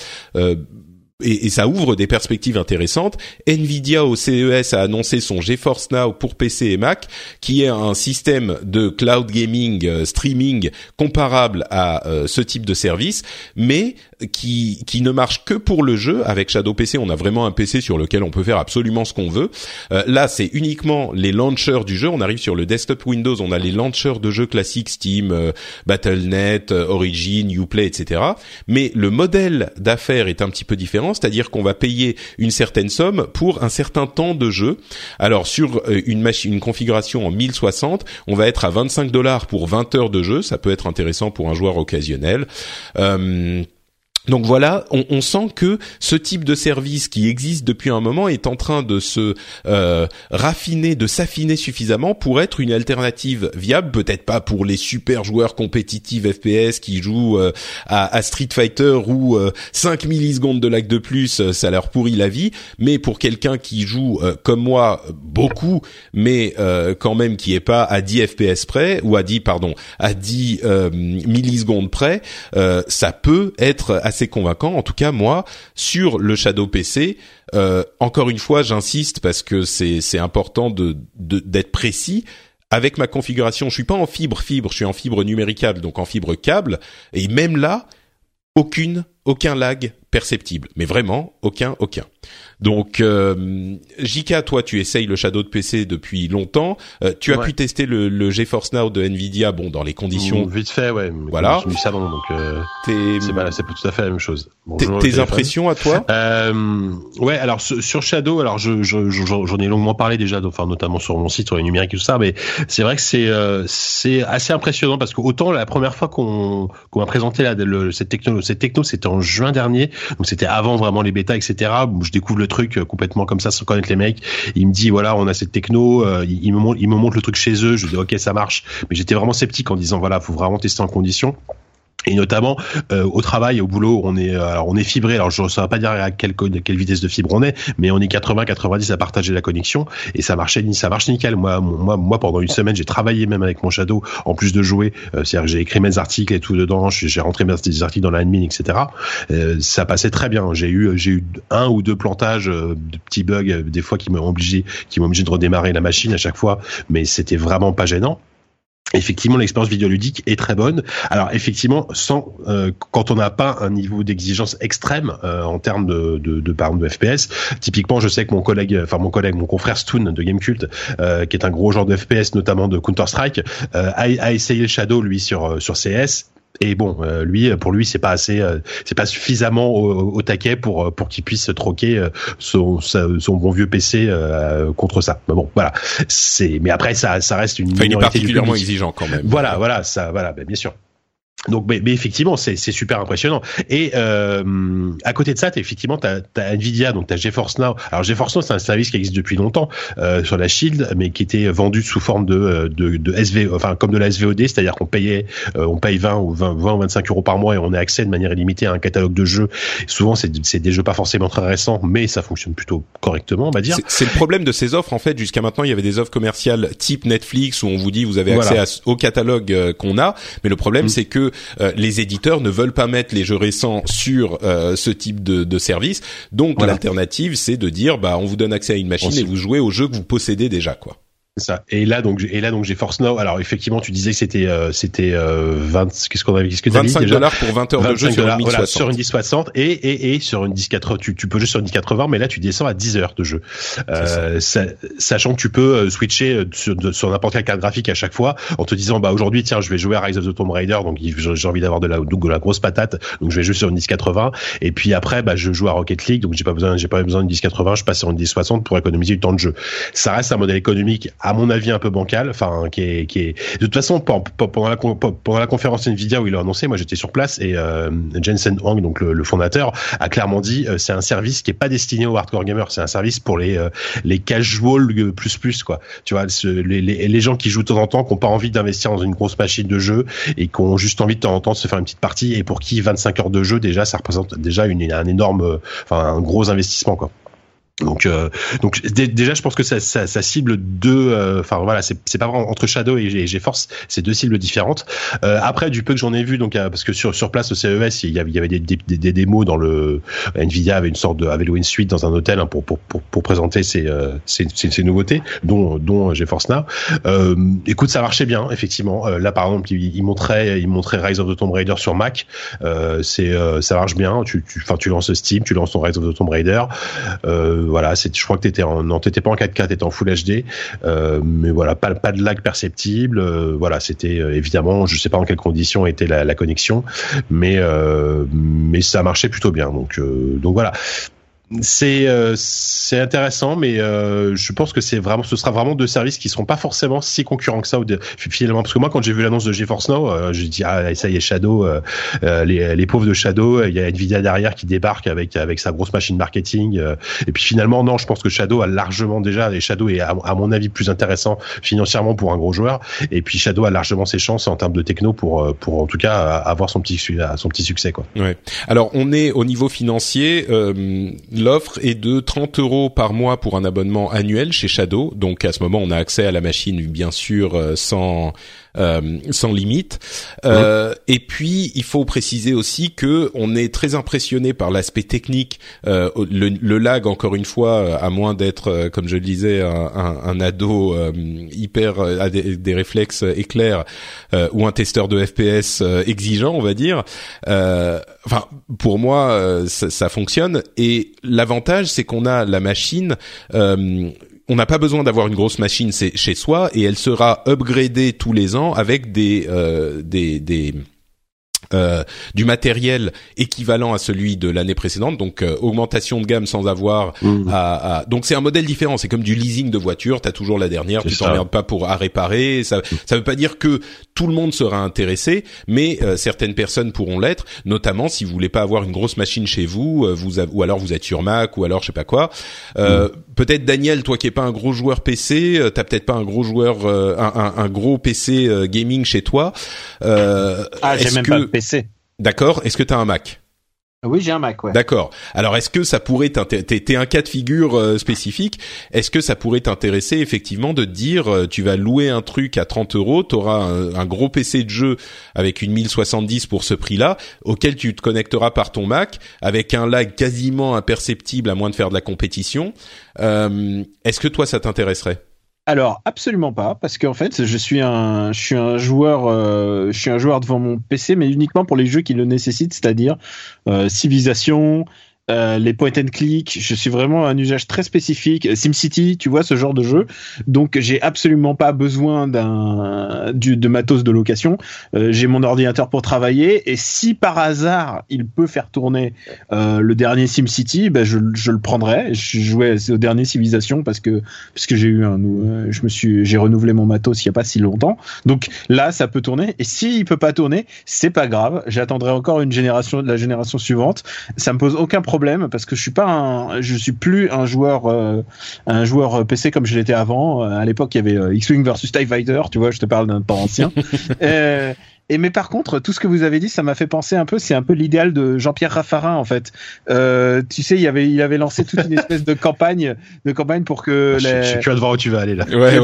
Et ça ouvre des perspectives intéressantes. Nvidia au CES a annoncé son GeForce Now pour PC et Mac, qui est un système de cloud gaming, streaming comparable à ce type de service, mais qui ne marche que pour le jeu. Avec Shadow PC, on a vraiment un PC sur lequel on peut faire absolument ce qu'on veut. Là, c'est uniquement les launchers du jeu. On arrive sur le desktop Windows, on a les launchers de jeux classiques Steam, Battle.net, Origin, Uplay, etc. Mais le modèle d'affaires est un petit peu différent. C'est-à-dire qu'on va payer une certaine somme pour un certain temps de jeu. Alors sur une configuration en 1060, on va être à $25 pour 20 heures de jeu. Ça peut être intéressant pour un joueur occasionnel. Donc voilà, on sent que ce type de service qui existe depuis un moment est en train de se raffiner, de s'affiner suffisamment pour être une alternative viable, peut-être pas pour les super joueurs compétitifs FPS qui jouent à Street Fighter où 5 millisecondes de lag de plus, ça leur pourrit la vie, mais pour quelqu'un qui joue comme moi beaucoup, mais quand même qui est pas à 10 FPS près, ou à 10 millisecondes près, ça peut être assez convaincant. En tout cas, moi, sur le Shadow PC, encore une fois, j'insiste parce que c'est important d'être précis. avec ma configuration, je suis pas en fibre, je suis en fibre numéricable, donc en fibre câble, et même là, aucun lag perceptible, mais vraiment aucun. Donc JK, toi tu essayes le Shadow de PC depuis longtemps, tu as pu tester le GeForce Now de Nvidia, bon dans les conditions vite fait, ouais, voilà. Je me suis mis ça donc c'est pas tout à fait la même chose. Bonjour, tes impressions à toi? Ouais, alors sur Shadow, alors j'en ai longuement parlé déjà, enfin notamment sur mon site sur les numériques et tout ça, mais c'est vrai que c'est assez impressionnant parce que autant la première fois qu'on m'a présenté cette techno c'était en juin dernier, donc c'était avant vraiment les bêtas etc. Je découvre le truc complètement comme ça sans connaître les mecs. Il me dit voilà, on a cette techno, il me montre le truc chez eux, je dis OK, ça marche, mais j'étais vraiment sceptique en disant voilà, faut vraiment tester en conditions. Et notamment au travail, au boulot, on est fibré. Alors je ne saurais pas dire à quelle vitesse de fibre on est, mais on est 80-90 à partager la connexion et ça marche nickel. Moi pendant une semaine, j'ai travaillé même avec mon Shadow en plus de jouer. C'est-à-dire que j'ai écrit mes articles et tout dedans, j'ai rentré mes articles dans l'admin, etc. Ça passait très bien. J'ai eu 1 ou 2 plantages de petits bugs des fois qui m'ont obligé de redémarrer la machine à chaque fois, mais c'était vraiment pas gênant. Effectivement, l'expérience vidéoludique est très bonne. Alors effectivement, quand on n'a pas un niveau d'exigence extrême en termes par exemple de FPS. Typiquement, je sais que mon confrère Stoon de Gamecult, qui est un gros genre de FPS, notamment de Counter-Strike, a essayé le Shadow lui sur CS. Et bon, pour lui, c'est pas suffisamment au taquet pour qu'il puisse troquer son bon vieux PC contre ça. Mais bon, voilà. Mais après, ça reste une minorité. Il est particulièrement exigeant quand même. Voilà, bien sûr. Donc, mais effectivement, c'est super impressionnant. Et à côté de ça, effectivement, t'as Nvidia, donc t'as GeForce Now. Alors GeForce Now, c'est un service qui existe depuis longtemps sur la Shield, mais qui était vendu sous forme de SV, enfin comme de la SVOD, c'est-à-dire qu'on paye 20 ou 25 euros par mois et on a accès de manière illimitée à un catalogue de jeux. Souvent, c'est des jeux pas forcément très récents, mais ça fonctionne plutôt correctement, on va dire. C'est le problème de ces offres en fait. Jusqu'à maintenant, il y avait des offres commerciales type Netflix où on vous dit vous avez accès au catalogue qu'on a, mais le problème c'est que les éditeurs ne veulent pas mettre les jeux récents sur ce type de service. Donc l'alternative, c'est de dire on vous donne accès à une machine et vous jouez aux jeux que vous possédez déjà, quoi. Ça. Et là donc GeForce Now. Alors effectivement, tu disais que c'était 20. Qu'est-ce que t'as dit déjà $25 pour 20 heures de jeu sur une 1060. Sur une 1060 et sur une 1080. Tu peux jouer sur une 1080, mais là tu descends à 10 heures de jeu. Sachant que tu peux switcher sur n'importe quelle carte graphique à chaque fois en te disant aujourd'hui tiens, je vais jouer à Rise of the Tomb Raider, donc j'ai envie d'avoir de la grosse patate, donc je vais jouer sur une 1080 et puis après je joue à Rocket League, donc j'ai pas besoin d'une 1080, je passe sur une 1060 pour économiser du temps de jeu. Ça reste un modèle économique à mon avis un peu bancal, enfin qui est de toute façon pendant la conférence Nvidia où il a annoncé, moi j'étais sur place et Jensen Huang, donc le fondateur, a clairement dit c'est un service qui est pas destiné aux hardcore gamers, c'est un service pour les casual plus quoi. Tu vois, les gens qui jouent de temps en temps, qui ont pas envie d'investir dans une grosse machine de jeu et qui ont juste envie de temps en temps de se faire une petite partie, et pour qui 25 heures de jeu déjà ça représente déjà un énorme, un gros investissement quoi. Donc déjà je pense que ça cible deux, c'est pas vraiment entre Shadow et GeForce, c'est deux cibles différentes. Après, du peu que j'en ai vu, donc parce que sur place au CES il y avait des démos dans le Nvidia avait loué une suite dans un hôtel pour présenter ses nouveautés, dont GeForce Now. Écoute, ça marchait bien effectivement. Là par exemple il montrait Rise of the Tomb Raider sur Mac. Ça marche bien. Tu lances Steam, tu lances ton Rise of the Tomb Raider. Je crois que t'étais pas en 4K, t'étais en Full HD, mais voilà, pas de lag perceptible. C'était évidemment, je sais pas dans quelles conditions était la connexion, mais ça marchait plutôt bien. Donc voilà. C'est intéressant, mais je pense que ce sera vraiment deux services qui seront pas forcément si concurrents que ça finalement, parce que moi quand j'ai vu l'annonce de GeForce Now, j'ai dit ça y est, Shadow, les pauvres de Shadow, il y a Nvidia derrière qui débarque avec sa grosse machine marketing, et puis finalement non, je pense que Shadow a largement déjà, et Shadow est à mon avis plus intéressant financièrement pour un gros joueur, et puis Shadow a largement ses chances en termes de techno pour en tout cas avoir son petit succès quoi. Ouais. Alors on est au niveau financier. l'offre est de 30 € par mois pour un abonnement annuel chez Shadow. Donc à ce moment, on a accès à la machine, bien sûr, sans limite. Et puis il faut préciser aussi que on est très impressionné par l'aspect technique. Le lag, encore une fois, à moins d'être, comme je le disais, un ado hyper à des réflexes éclairs ou un testeur de FPS exigeant, on va dire. Enfin, pour moi, ça fonctionne. Et l'avantage, c'est qu'on a la machine. On n'a pas besoin d'avoir une grosse machine chez soi, et elle sera upgradée tous les ans avec du matériel équivalent à celui de l'année précédente, donc augmentation de gamme sans avoir donc c'est un modèle différent. C'est comme du leasing de voiture, t'as toujours la dernière, tu t'emmerdes pas à réparer. Ça veut pas dire que tout le monde sera intéressé, mais certaines personnes pourront l'être, notamment si vous voulez pas avoir une grosse machine chez vous, ou alors vous êtes sur Mac, ou alors je sais pas quoi. Peut-être Daniel, toi qui es pas un gros joueur PC, t'as peut-être pas un gros joueur, un gros PC gaming chez toi. J'ai même pas de PC. D'accord. Est-ce que t'as un Mac? Oui, j'ai un Mac, ouais. D'accord. Alors, est-ce que ça pourrait t'es un cas de figure spécifique. Est-ce que ça pourrait t'intéresser effectivement de te dire, tu vas louer un truc à 30 €, t'auras un gros PC de jeu avec une 1070 pour ce prix-là, auquel tu te connecteras par ton Mac, avec un lag quasiment imperceptible à moins de faire de la compétition. Est-ce que toi, ça t'intéresserait? Alors absolument pas, parce qu'en fait je suis un joueur devant mon PC, mais uniquement pour les jeux qui le nécessitent, c'est-à-dire Civilization, les point and click. Je suis vraiment un usage très spécifique. SimCity, tu vois, ce genre de jeu. Donc j'ai absolument pas besoin de matos de location. J'ai mon ordinateur pour travailler, et si par hasard il peut faire tourner le dernier SimCity, ben je le prendrai. Je jouais au dernier Civilization parce que j'ai renouvelé mon matos il y a pas si longtemps. Donc là ça peut tourner, et s'il peut pas tourner, c'est pas grave. J'attendrai encore la génération suivante. Ça me pose aucun problème, parce que je suis plus un joueur PC comme je l'étais avant. À l'époque, il y avait X-Wing versus TIE Fighter, tu vois, je te parle d'un temps ancien. Mais par contre, tout ce que vous avez dit, ça m'a fait penser c'est un peu l'idéal de Jean-Pierre Raffarin, en fait. Tu sais, il avait lancé toute une espèce de campagne pour que je suis curieux de voir où tu vas aller là.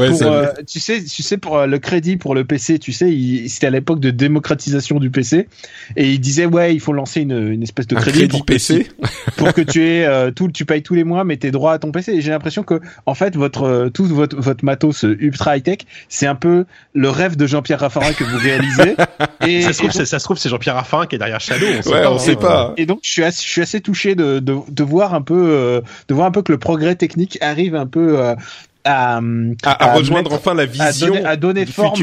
Tu sais, pour le crédit pour le PC, tu sais, c'était à l'époque de démocratisation du PC, et il disait il faut lancer une espèce de crédit pour PC pour que tu aies tu payes tous les mois, mais t'es droit à ton PC. Et j'ai l'impression que en fait votre matos ultra high tech, c'est un peu le rêve de Jean-Pierre Raffarin que vous réalisez. Et ça se trouve, c'est Jean-Pierre Raffarin qui est derrière Shadow. On sait pas. Et donc, je suis assez touché de voir un peu que le progrès technique arrive un peu à rejoindre enfin la vision à donner forme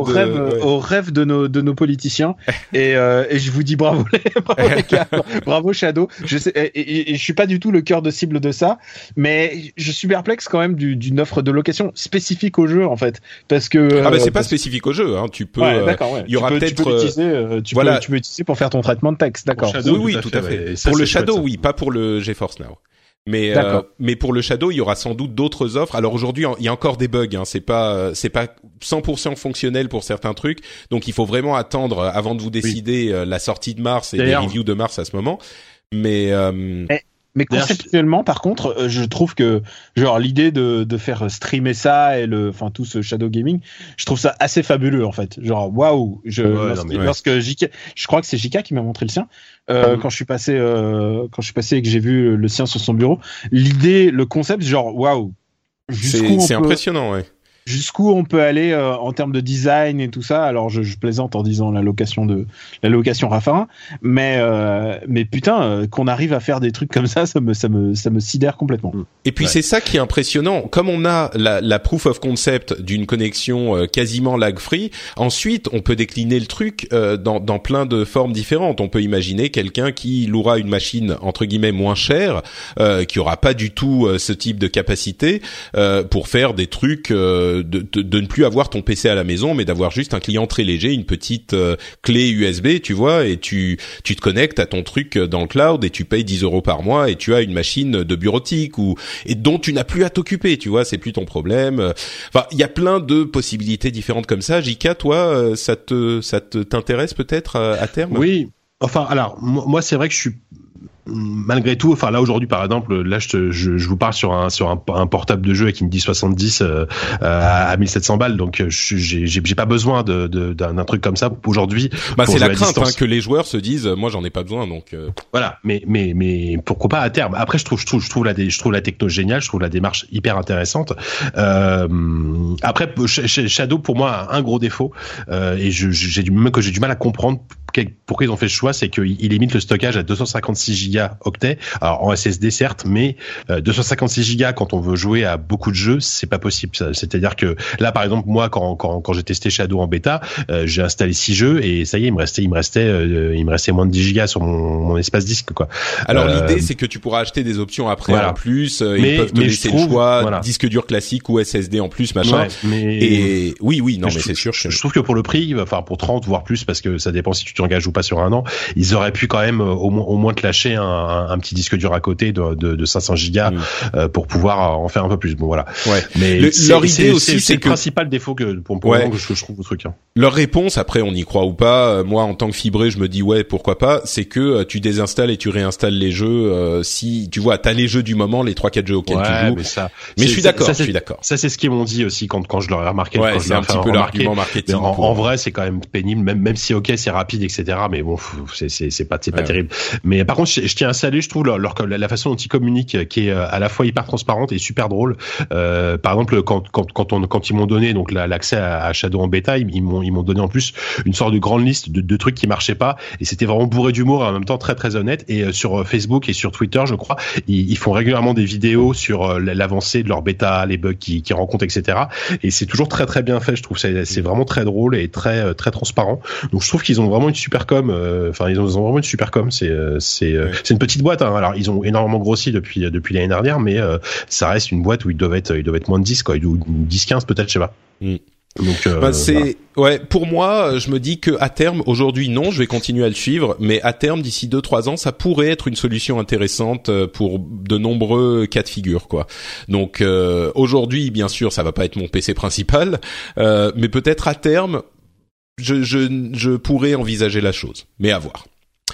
aux rêves de nos politiciens. Et je vous dis bravo les gars, bravo Shadow. Je sais, et je suis pas du tout le cœur de cible de ça, mais je suis perplexe quand même d'une offre de location spécifique au jeu, en fait, parce que c'est pas spécifique au jeu, hein. Tu peux il y aura peut-être tu peux l'utiliser pour faire ton traitement de texte, d'accord. Oui, tout à fait. Pour le Shadow, oui, pas pour le GeForce Now. Mais pour le Shadow, il y aura sans doute d'autres offres. Alors aujourd'hui, il y a encore des bugs, hein. C'est pas 100% fonctionnel pour certains trucs. Donc il faut vraiment attendre avant de vous décider la sortie de mars et les reviews de mars à ce moment. Mais conceptuellement, par contre, je trouve que genre l'idée de faire streamer ça et tout ce shadow gaming, je trouve ça assez fabuleux, en fait. Genre waouh, lorsque JK, je crois que c'est JK qui m'a montré le sien, quand je suis passé et que j'ai vu le sien sur son bureau, l'idée, le concept, genre waouh. C'est impressionnant, ouais. Jusqu'où on peut aller en termes de design et tout ça. Alors je plaisante en disant la location Raffarin, mais putain, qu'on arrive à faire des trucs comme ça me sidère complètement. Et puis c'est ça qui est impressionnant. Comme on a la proof of concept d'une connexion quasiment lag free, ensuite on peut décliner le truc dans plein de formes différentes. On peut imaginer quelqu'un qui louera une machine entre guillemets moins chère, qui aura pas du tout ce type de capacité pour faire des trucs de ne plus avoir ton PC à la maison, mais d'avoir juste un client très léger, une petite clé USB, tu vois, et tu te connectes à ton truc dans le cloud et tu payes 10 € par mois et tu as une machine de bureautique et dont tu n'as plus à t'occuper, tu vois, c'est plus ton problème. Enfin, il y a plein de possibilités différentes comme ça. JK, toi, ça t'intéresse peut-être à terme? Oui. Enfin, alors moi c'est vrai que je suis malgré tout, enfin là aujourd'hui par exemple, là je vous parle sur un portable de jeu avec une 1070 à 1700 balles, donc j'ai pas besoin d'un truc comme ça aujourd'hui. C'est la crainte que les joueurs se disent moi j'en ai pas besoin, donc voilà, mais pourquoi pas à terme. Après je trouve la techno géniale, je trouve la démarche hyper intéressante. Après Shadow pour moi a un gros défaut et j'ai du mal à comprendre pourquoi ils ont fait ce choix, c'est qu'il limite le stockage à 256 Go octets, alors en SSD certes, mais 256 Go quand on veut jouer à beaucoup de jeux, c'est pas possible. C'est-à-dire que là, par exemple, moi, quand j'ai testé Shadow en bêta, j'ai installé 6 jeux et ça y est, il me restait moins de 10 Go sur mon espace disque, quoi. Alors l'idée, c'est que tu pourras acheter des options après en plus. Ils peuvent te laisser le choix, disque dur classique ou SSD en plus, machin. Et oui, mais c'est sûr. Je trouve que pour le prix, enfin pour 30 voire plus, parce que ça dépend si tu t'engages ou pas sur un an, ils auraient pu quand même au moins te lâcher un petit disque dur à côté de 500 gigas pour pouvoir en faire un peu plus. Bon voilà. Ouais. Mais leur idée aussi, c'est le principal défaut que je trouve au truc. Leur réponse, après on y croit ou pas, moi en tant que fibré, je me dis ouais pourquoi pas, c'est que tu désinstalles et tu réinstalles les jeux si tu vois t'as les jeux du moment, les 3-4 jeux auxquels tu joues. Mais je suis d'accord. Ça c'est ce qu'ils m'ont dit aussi quand je leur ai remarqué. Ouais, c'est un petit peu l'argument marketing. En vrai c'est quand même pénible, même si ok c'est rapide etc. Mais bon c'est pas terrible. Mais par contre je tiens à saluer, je trouve la façon dont ils communiquent qui est à la fois hyper transparente et super drôle. Par exemple quand ils m'ont donné donc l'accès à Shadow en bêta, ils m'ont donné en plus une sorte de grande liste de trucs qui marchaient pas et c'était vraiment bourré d'humour et en même temps très très honnête. Et sur Facebook et sur Twitter je crois ils font régulièrement des vidéos sur l'avancée de leur bêta, les bugs qu'ils rencontrent etc. Et c'est toujours très très bien fait, je trouve. C'est vraiment très drôle et très très transparent. Donc je trouve qu'ils ont vraiment une super com. Ils ont vraiment une super com. C'est une petite boîte. Hein. Alors ils ont énormément grossi depuis l'année dernière, mais ça reste une boîte où ils doivent être moins de 10 quoi, ou 10-15 peut-être, je sais pas. Donc ouais, pour moi, je me dis que à terme, aujourd'hui non, je vais continuer à le suivre, mais à terme, d'ici 2-3 ans, ça pourrait être une solution intéressante pour de nombreux cas de figure, quoi. Donc aujourd'hui, bien sûr, ça va pas être mon PC principal, mais peut-être à terme, je pourrais envisager la chose, mais à voir.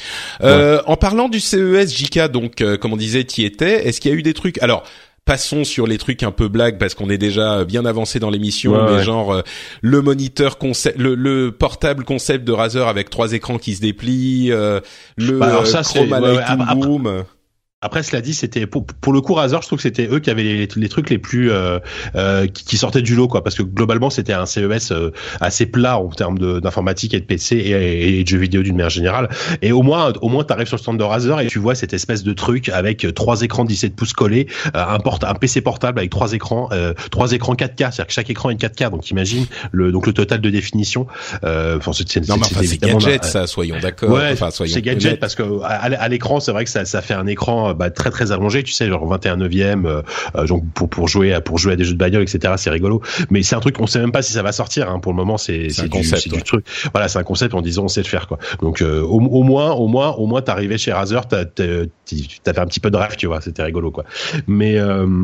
En parlant du CES, JK, donc comme on disait, t'y étais. Est-ce qu'il y a eu des trucs? Alors, passons sur les trucs un peu blagues parce qu'on est déjà bien avancé dans l'émission, genre le moniteur concept, le portable concept de Razer avec 3 écrans qui se déplient, Chroma Lighting Boom. Après, cela dit, c'était pour le coup Razer, je trouve que c'était eux qui avaient les trucs les plus qui sortaient du lot, quoi, parce que globalement c'était un CES assez plat en termes d'informatique et de PC et de jeux vidéo d'une manière générale. Et au moins t'arrives sur le stand de Razer et tu vois cette espèce de truc avec 3 écrans 17 pouces collés, un PC portable avec 3 écrans 4K, c'est-à-dire que chaque écran est 4K, donc imagine le total de définition. C'est gadget, ça, soyons d'accord. Ouais, c'est gadget parce que à l'écran, c'est vrai que ça fait un écran très très allongé, tu sais, genre 21/9, donc pour jouer à des jeux de bagnole, etc. C'est rigolo, mais c'est un truc on sait même pas si ça va sortir. Hein. Pour le moment, c'est du truc. Voilà, c'est un concept en disant on sait le faire, quoi. Donc au moins t'arrivais chez Razer, t'avais un petit peu de rêve, tu vois, c'était rigolo, quoi. Mais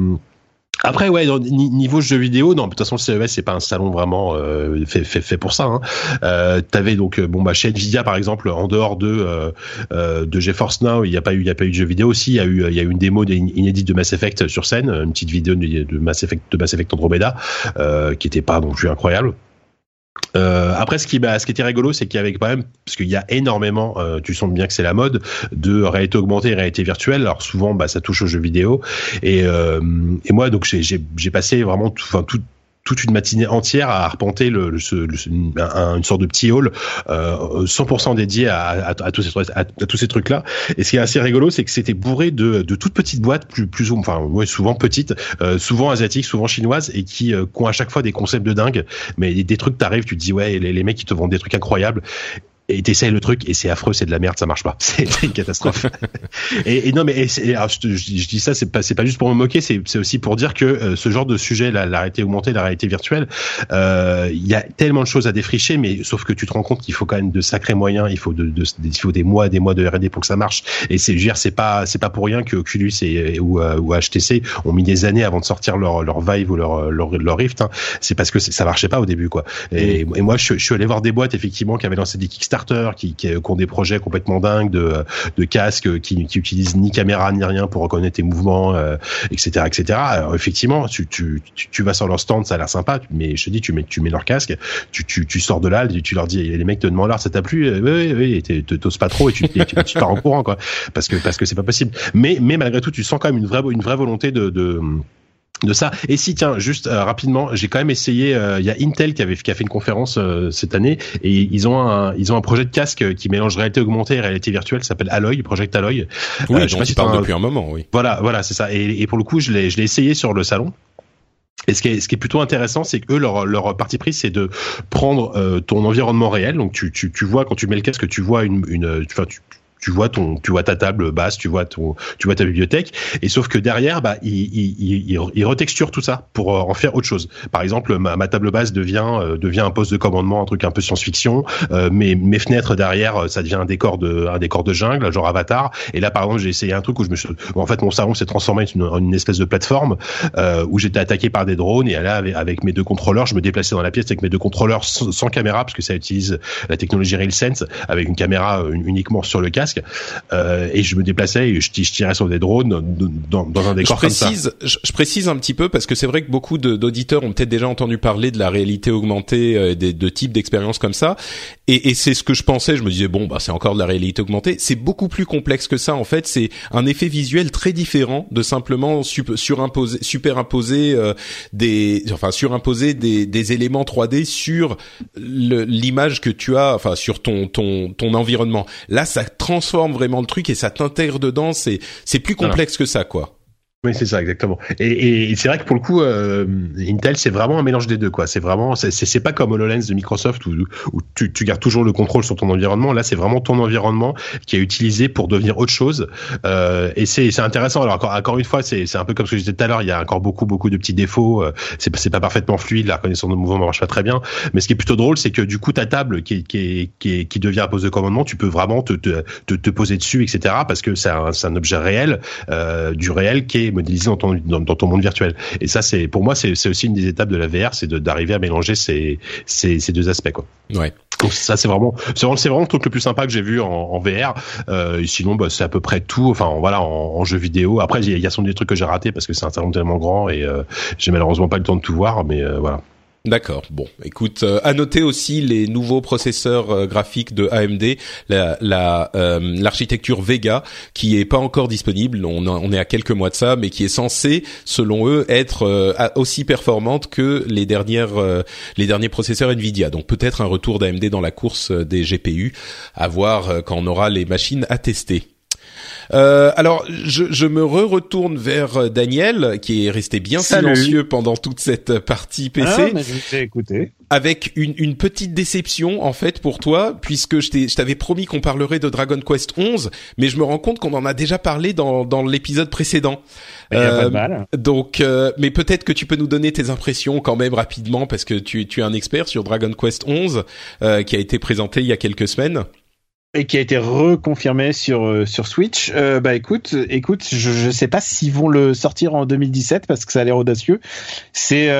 après, ouais, niveau jeux vidéo, non, de toute façon, le CES, c'est pas un salon vraiment fait pour ça. Hein. T'avais donc chez Nvidia par exemple, en dehors de GeForce Now, il y a pas eu de jeux vidéo aussi. Il y a eu une démo inédite de Mass Effect sur scène, une petite vidéo de Mass Effect Andromeda, qui était pas non plus incroyable. Après, ce qui était rigolo, c'est qu'il y avait quand même, parce qu'il y a énormément, tu sens bien que c'est la mode, de réalité augmentée et réalité virtuelle. Alors souvent, ça touche aux jeux vidéo. Et moi, donc j'ai passé vraiment toute une matinée entière à arpenter une sorte de petit hall 100% dédié à tous ces trucs-là. Et ce qui est assez rigolo, c'est que c'était bourré de toutes petites boîtes, souvent petites, souvent asiatiques, souvent chinoises, et qui ont à chaque fois des concepts de dingue. Mais des trucs, t'arrives, tu te dis ouais, les mecs qui te vendent des trucs incroyables. Et t'essayes le truc et c'est affreux, c'est de la merde, ça marche pas. C'est une catastrophe. et non, mais je dis ça, c'est pas juste pour me moquer, c'est aussi pour dire que ce genre de sujet, la réalité augmentée, la réalité virtuelle, il y a tellement de choses à défricher, mais sauf que tu te rends compte qu'il faut quand même de sacrés moyens, il faut des mois de R&D pour que ça marche. Et c'est pas pour rien que Oculus ou HTC ont mis des années avant de sortir leur Vive ou leur Rift. Hein. C'est parce que ça marchait pas au début, quoi. Et moi, je suis allé voir des boîtes effectivement qui avaient lancé des Kickstarter Kickstarter qui ont des projets complètement dingues de casques qui utilisent ni caméra ni rien pour reconnaître tes mouvements, etc., etc. Alors, effectivement, tu vas sur leur stand, ça a l'air sympa, mais je te dis, tu mets leur casque, tu sors de là, tu leur dis, les mecs te demandent alors ça t'a plu, oui, t'oses pas trop et tu pars en courant, quoi, parce que c'est pas possible. Mais malgré tout, tu sens quand même une vraie volonté de ça. Et si, tiens, juste rapidement, j'ai quand même essayé. Il y a Intel qui a fait une conférence cette année, et ils ont un projet de casque qui mélange réalité augmentée et réalité virtuelle, qui s'appelle Alloy, Project Alloy. Oui, je sais pas si parle depuis un moment, oui. Voilà, c'est ça. Et pour le coup, je l'ai essayé sur le salon. Et ce qui est plutôt intéressant, c'est que eux, leur parti pris, c'est de prendre ton environnement réel. Donc tu vois, quand tu mets le casque, tu vois tu vois ta table basse, tu vois ta bibliothèque, et sauf que derrière, il retexture tout ça pour en faire autre chose. Par exemple, ma table basse devient un poste de commandement, un truc un peu science-fiction. Mes fenêtres derrière, ça devient un décor de jungle, genre Avatar. Et là, par exemple, j'ai essayé un truc où en fait, mon salon s'est transformé en une espèce de plateforme où j'étais attaqué par des drones, et là, avec mes deux contrôleurs, je me déplaçais dans la pièce avec mes deux contrôleurs sans caméra, parce que ça utilise la technologie RealSense, avec une caméra uniquement sur le casque. Et je me déplaçais et je tirais sur des drones dans un décor comme ça. Je précise un petit peu, parce que c'est vrai que beaucoup d'auditeurs ont peut-être déjà entendu parler de la réalité augmentée, de types d'expériences comme ça, et c'est ce que je pensais. Je me disais c'est encore de la réalité augmentée. C'est beaucoup plus complexe que ça, en fait. C'est un effet visuel très différent de simplement superimposer des éléments 3D sur l'image que tu as, enfin sur ton environnement. Là, ça transforme vraiment le truc et ça t'intègre dedans. C'est plus complexe que ça, quoi. Oui, c'est ça, exactement. Et c'est vrai que pour le coup, Intel, c'est vraiment un mélange des deux, quoi. C'est vraiment, c'est pas comme HoloLens de Microsoft où tu gardes toujours le contrôle sur ton environnement. Là, c'est vraiment ton environnement qui est utilisé pour devenir autre chose. Et c'est intéressant. Alors encore une fois, c'est un peu comme ce que je disais tout à l'heure. Il y a encore beaucoup de petits défauts. C'est pas parfaitement fluide. La reconnaissance de mouvement marche pas très bien. Mais ce qui est plutôt drôle, c'est que du coup, ta table qui devient un poste de commandement, tu peux vraiment te poser dessus, etc. Parce que c'est un objet réel, du réel qui est modélisé dans ton monde virtuel. Et ça, pour moi, c'est aussi une des étapes de la VR, c'est d'arriver à mélanger ces deux aspects, quoi. Ouais. Donc ça, c'est vraiment le truc le plus sympa que j'ai vu en VR. Sinon, c'est à peu près tout. Enfin, voilà, en jeu vidéo. Après, il y a sans doute des trucs que j'ai ratés parce que c'est un salon tellement grand et j'ai malheureusement pas le temps de tout voir, mais voilà. D'accord. Bon, écoute, à noter aussi les nouveaux processeurs graphiques de AMD, l'architecture Vega, qui est pas encore disponible. On est à quelques mois de ça, mais qui est censée, selon eux, être aussi performante que les derniers processeurs Nvidia. Donc peut-être un retour d'AMD dans la course des GPU, à voir quand on aura les machines à tester. Alors, je me retourne vers Daniel, qui est resté bien silencieux pendant toute cette partie PC. Ah, mais je t'ai écouté. Avec une petite déception, en fait, pour toi, puisque je t'avais promis qu'on parlerait de Dragon Quest 11, mais je me rends compte qu'on en a déjà parlé dans l'épisode précédent. Il y a pas de mal. Donc, mais peut-être que tu peux nous donner tes impressions quand même rapidement, parce que tu es un expert sur Dragon Quest 11, qui a été présenté il y a quelques semaines. Et qui a été reconfirmé sur Switch. Écoute, je sais pas s'ils vont le sortir en 2017 parce que ça a l'air audacieux. C'est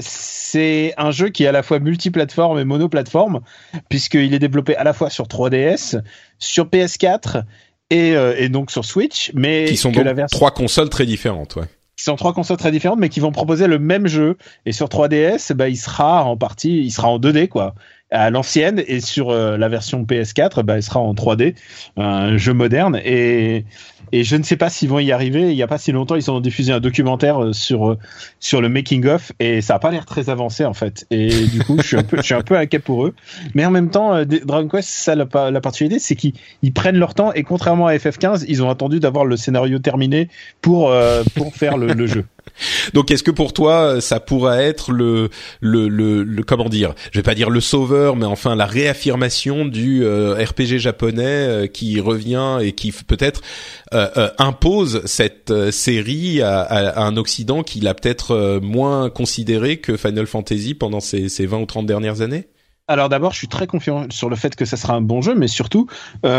un jeu qui est à la fois multiplateforme et monoplateforme, puisqu'il est développé à la fois sur 3DS, sur PS4 et donc sur Switch, mais qui sont donc trois consoles très différentes, ouais. Qui sont trois consoles très différentes, mais qui vont proposer le même jeu. Et sur 3DS, il sera en 2D, quoi, à l'ancienne, et sur la version PS4, il sera en 3D, un jeu moderne. Et je ne sais pas s'ils vont y arriver. Il y a pas si longtemps, ils ont diffusé un documentaire sur le making of, et ça a pas l'air très avancé en fait. Et du coup, je suis un peu inquiet pour eux. Mais en même temps, Dragon Quest, ça la particularité, c'est qu'ils prennent leur temps, et contrairement à FF15, ils ont attendu d'avoir le scénario terminé pour faire le jeu. Donc, est-ce que pour toi, ça pourrait être le comment dire, je vais pas dire le sauveur, mais enfin la réaffirmation du RPG japonais qui revient et qui peut-être impose cette série à un Occident qui l'a peut-être moins considéré que Final Fantasy pendant ces 20 ou 30 dernières années? Alors d'abord, je suis très confiant sur le fait que ça sera un bon jeu, mais surtout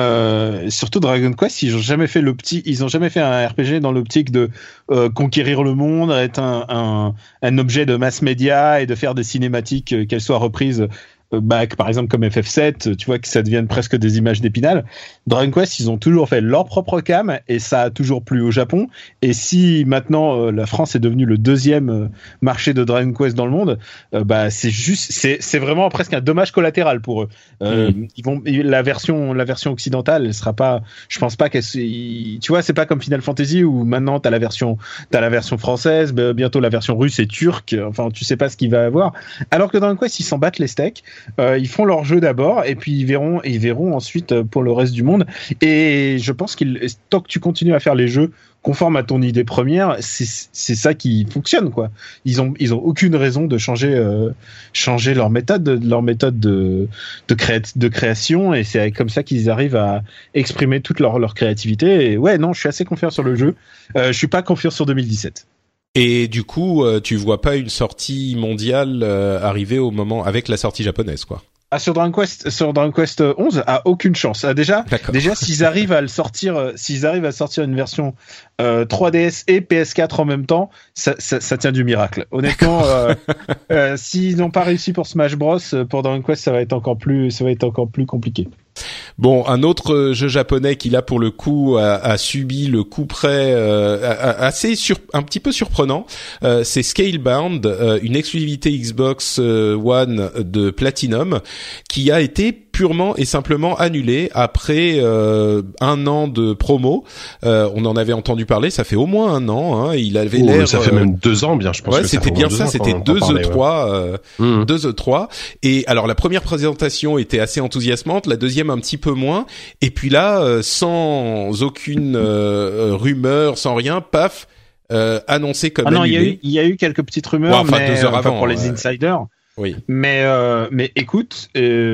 Dragon Quest, ils ont jamais fait un RPG dans l'optique de conquérir le monde, être un objet de mass média et de faire des cinématiques, qu'elles soient reprises par exemple comme FF7, tu vois que ça devienne presque des images d'Épinal. Dragon Quest, ils ont toujours fait leur propre cam et ça a toujours plu au Japon. Et si maintenant la France est devenue le deuxième marché de Dragon Quest dans le monde, c'est vraiment presque un dommage collatéral pour eux. La version occidentale, elle sera pas, je pense pas tu vois, c'est pas comme Final Fantasy où maintenant t'as la version française, bientôt la version russe et turque. Enfin, tu sais pas ce qu'il va avoir. Alors que Dragon Quest, ils s'en battent les steaks. Ils font leur jeu d'abord et puis ils verront ensuite pour le reste du monde. Et je pense tant que tu continues à faire les jeux conformes à ton idée première, c'est ça qui fonctionne, quoi. Ils ont aucune raison de changer leur méthode de création, et c'est comme ça qu'ils arrivent à exprimer toute leur créativité. Et ouais, non, je suis assez confiant sur le jeu. Je suis pas confiant sur 2017. Et du coup, tu vois pas une sortie mondiale arriver au moment avec la sortie japonaise, quoi. Ah, sur Dragon Quest 11, aucune chance. Déjà, s'ils arrivent à sortir une version 3DS et PS4 en même temps, ça tient du miracle. Honnêtement, s'ils n'ont pas réussi pour Smash Bros, pour Dragon Quest, ça va être encore plus compliqué. Bon, un autre jeu japonais qui là pour le coup a subi le coup près un petit peu surprenant, c'est Scalebound, une exclusivité Xbox One de Platinum qui a été purement et simplement annulé après un an de promo. On en avait entendu parler, ça fait au moins un an. Hein, il avait l'air. Ça fait même 2 ans, bien. Je pense. Ouais, que c'était bien ça. C'était 2 E3, 2 E3. Et alors la première présentation était assez enthousiasmante, la deuxième un petit peu moins. Et puis là, sans aucune rumeur, sans rien, paf, annoncé comme annulé. Il y a eu quelques petites rumeurs, ouais, mais 2 heures avant, pour les insiders. Oui. Mais écoute.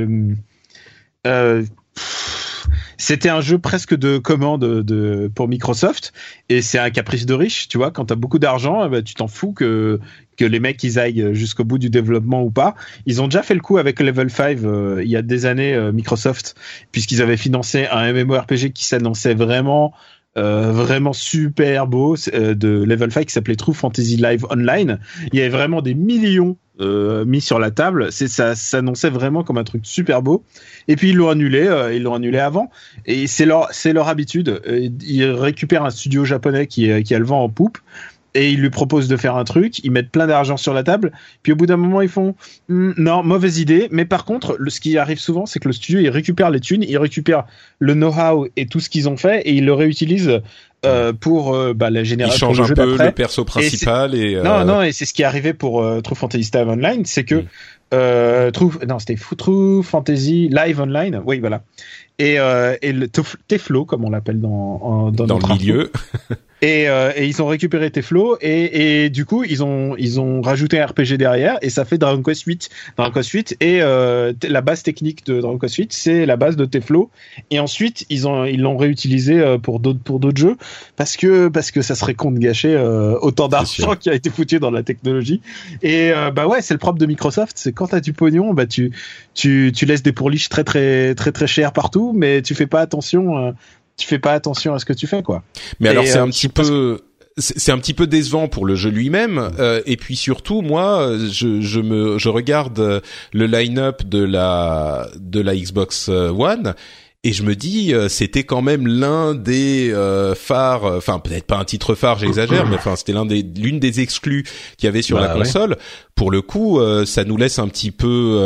C'était un jeu presque de commande pour Microsoft, et c'est un caprice de riche, tu vois. Quand t'as beaucoup d'argent, tu t'en fous que les mecs ils aillent jusqu'au bout du développement ou pas. Ils ont déjà fait le coup avec Level 5 il y a des années, Microsoft, puisqu'ils avaient financé un MMORPG qui s'annonçait vraiment super beau de Level 5 qui s'appelait True Fantasy Live Online. Il y avait vraiment des millions mis sur la table. Ça s'annonçait vraiment comme un truc super beau. Et puis ils l'ont annulé avant. Et c'est leur habitude. Ils récupèrent un studio japonais qui a le vent en poupe. Et ils lui proposent de faire un truc, ils mettent plein d'argent sur la table, puis au bout d'un moment ils font non, mauvaise idée. Mais par contre, ce qui arrive souvent, c'est que le studio il récupère les thunes, il récupère le know-how et tout ce qu'ils ont fait, et ils le réutilisent pour la génération. Ils changent un peu le perso principal et non, et c'est ce qui est arrivé pour True Fantasy Live Online, c'est que c'était True Fantasy Live Online, oui voilà. Et le Teflo, comme on l'appelle dans le milieu. Et ils ont récupéré Teflo et du coup ils ont rajouté un RPG derrière, et ça fait Dragon Quest 8. Dragon Quest 8 et la base technique de Dragon Quest 8, c'est la base de Teflo, et ensuite ils l'ont réutilisé pour d'autres jeux parce que ça serait con de gâcher autant d'argent qui a été foutu dans la technologie. Et ouais, c'est le propre de Microsoft, c'est quand t'as du pognon, tu laisses des pourliches très très très très chères partout, mais tu fais pas attention à ce que tu fais, quoi. Mais alors c'est un petit peu décevant pour le jeu lui-même, et puis surtout moi je regarde le line-up de la Xbox One, et je me dis c'était quand même l'un des phares, enfin peut-être pas un titre phare, j'exagère, mais enfin c'était l'une des exclus qu'il y avait sur la console. Ouais. Pour le coup, ça nous laisse un petit peu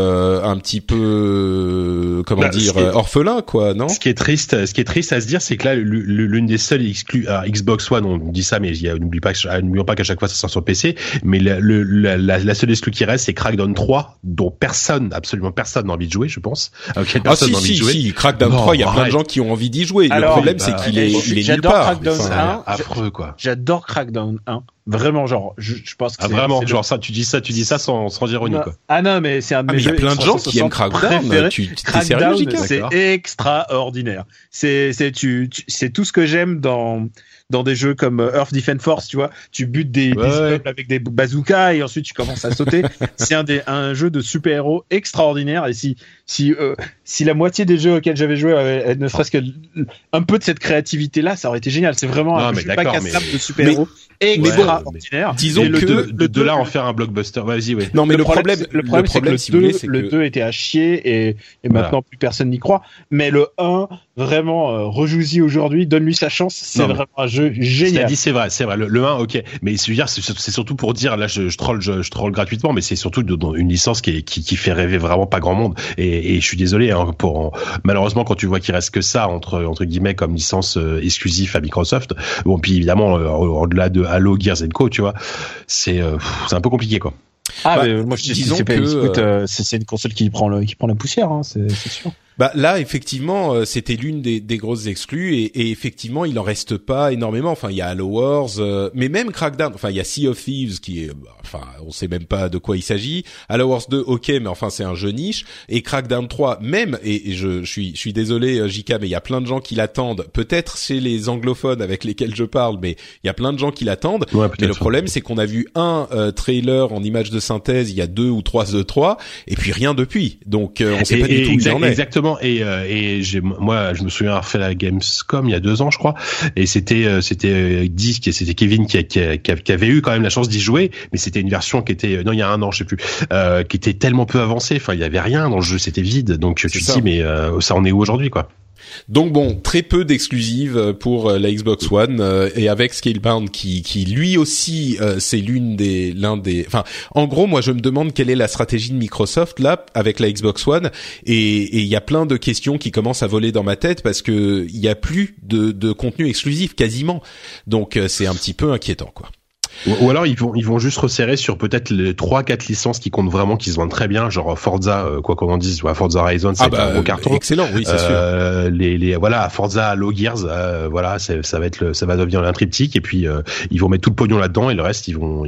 orphelin, quoi, non? Ce qui est triste à se dire, c'est que là, l'une des seules exclus à Xbox One, on dit ça, mais n'oublions pas qu'à chaque fois ça sort sur PC, mais la seule exclue qui reste, c'est Crackdown 3, dont absolument personne n'a envie de jouer, je pense. Si, Crackdown 3, il y a plein de gens qui ont envie d'y jouer. Le problème, c'est qu'il est nulle part. C'est affreux, quoi. J'adore Crackdown 1. Vraiment, genre, je pense que vraiment, genre ça, tu dis ça sans ironie, quoi. Ah non, mais c'est un de mes jeux. Il y a plein de gens qui aiment Crackdown. T'es sérieux, c'est extraordinaire. C'est tout ce que j'aime dans dans des jeux comme Earth Defense Force, tu vois, tu butes des immeubles avec des bazookas et ensuite tu commences à sauter. C'est un jeu de super-héros extraordinaire, et si la moitié des jeux auxquels j'avais joué avait ne serait-ce que un peu de cette créativité-là, ça aurait été génial. C'est vraiment un jeu pas cassable de super-héros extraordinaire. Disons que de là en faire un blockbuster. Vas-y, ouais. Non, mais le problème, c'est que le 2 était à chier et maintenant plus personne n'y croit. Mais le 1, vraiment, rejouis-y aujourd'hui, donne-lui sa chance. C'est vraiment un jeu génial. C'est vrai. Le 1, ok. Mais c'est surtout pour dire, là, je troll gratuitement, mais c'est surtout une licence qui fait rêver vraiment pas grand monde. Et je suis désolé, hein, malheureusement, quand tu vois qu'il reste que ça entre guillemets comme licence exclusive à Microsoft. Bon, puis évidemment, au-delà de Halo, Gears & Co, tu vois, c'est un peu compliqué, quoi. Moi je disons que c'est une console qui prend la poussière, hein, c'est sûr. Là, effectivement, c'était l'une des grosses exclus et effectivement, il en reste pas énormément. Enfin, il y a Halo Wars, mais même Crackdown. Enfin, il y a Sea of Thieves qui est, on sait même pas de quoi il s'agit. Halo Wars 2, ok, mais enfin, c'est un jeu niche. Et Crackdown 3, même, et je suis désolé, JK, mais il y a plein de gens qui l'attendent. Peut-être chez les anglophones avec lesquels je parle, mais il y a plein de gens qui l'attendent. Ouais, mais le problème, c'est qu'on a vu un trailer en image de synthèse il y a 2 ou 3 E3, et puis rien depuis. Donc, on sait pas du tout où il en est. Exactement. Moi, je me souviens avoir fait la Gamescom il y a 2 ans, je crois, et c'était Kevin qui avait eu quand même la chance d'y jouer, mais c'était une version qui était, il y a 1 an, je sais plus, qui était tellement peu avancée. Enfin, il y avait rien dans le jeu, c'était vide. Donc tu te dis, mais ça en est où aujourd'hui, quoi? Donc bon, très peu d'exclusives pour la Xbox One et avec Scalebound qui lui aussi c'est enfin en gros moi je me demande quelle est la stratégie de Microsoft là avec la Xbox One et il y a plein de questions qui commencent à voler dans ma tête parce que il y a plus de contenu exclusif quasiment. Donc c'est un petit peu inquiétant, quoi. Ou alors ils vont juste resserrer sur peut-être les 3-4 licences qui comptent vraiment, qui se vendent très bien, genre Forza, quoi qu'on en dise, Forza Horizon, c'est un gros carton. Excellent, oui, c'est sûr. Voilà, Forza, Halo, Gears, voilà, ça va devenir un triptyque, et puis ils vont mettre tout le pognon là-dedans, et le reste ils vont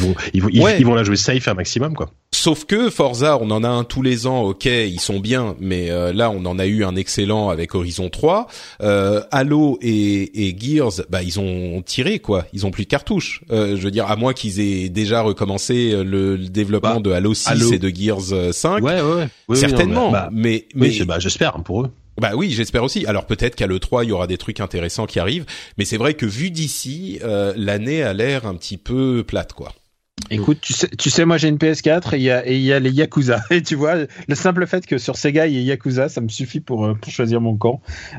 la jouer safe un maximum, quoi. Sauf que Forza, on en a un tous les ans, ok, ils sont bien, mais là on en a eu un excellent avec Horizon 3. Halo et Gears, ils ont tiré, quoi, ils ont plus de cartouches. Je veux dire, à moins qu'ils aient déjà recommencé le développement de Halo 6 et de Gears 5. Ouais. Oui, certainement. Mais j'espère pour eux. Oui, j'espère aussi. Alors peut-être qu'à l'E3 il y aura des trucs intéressants qui arrivent, mais c'est vrai que vu d'ici, l'année a l'air un petit peu plate, quoi. Écoute, tu sais, moi j'ai une PS4 et il y a les Yakuza. Et tu vois, le simple fait que sur Sega il y ait Yakuza, ça me suffit pour choisir mon camp.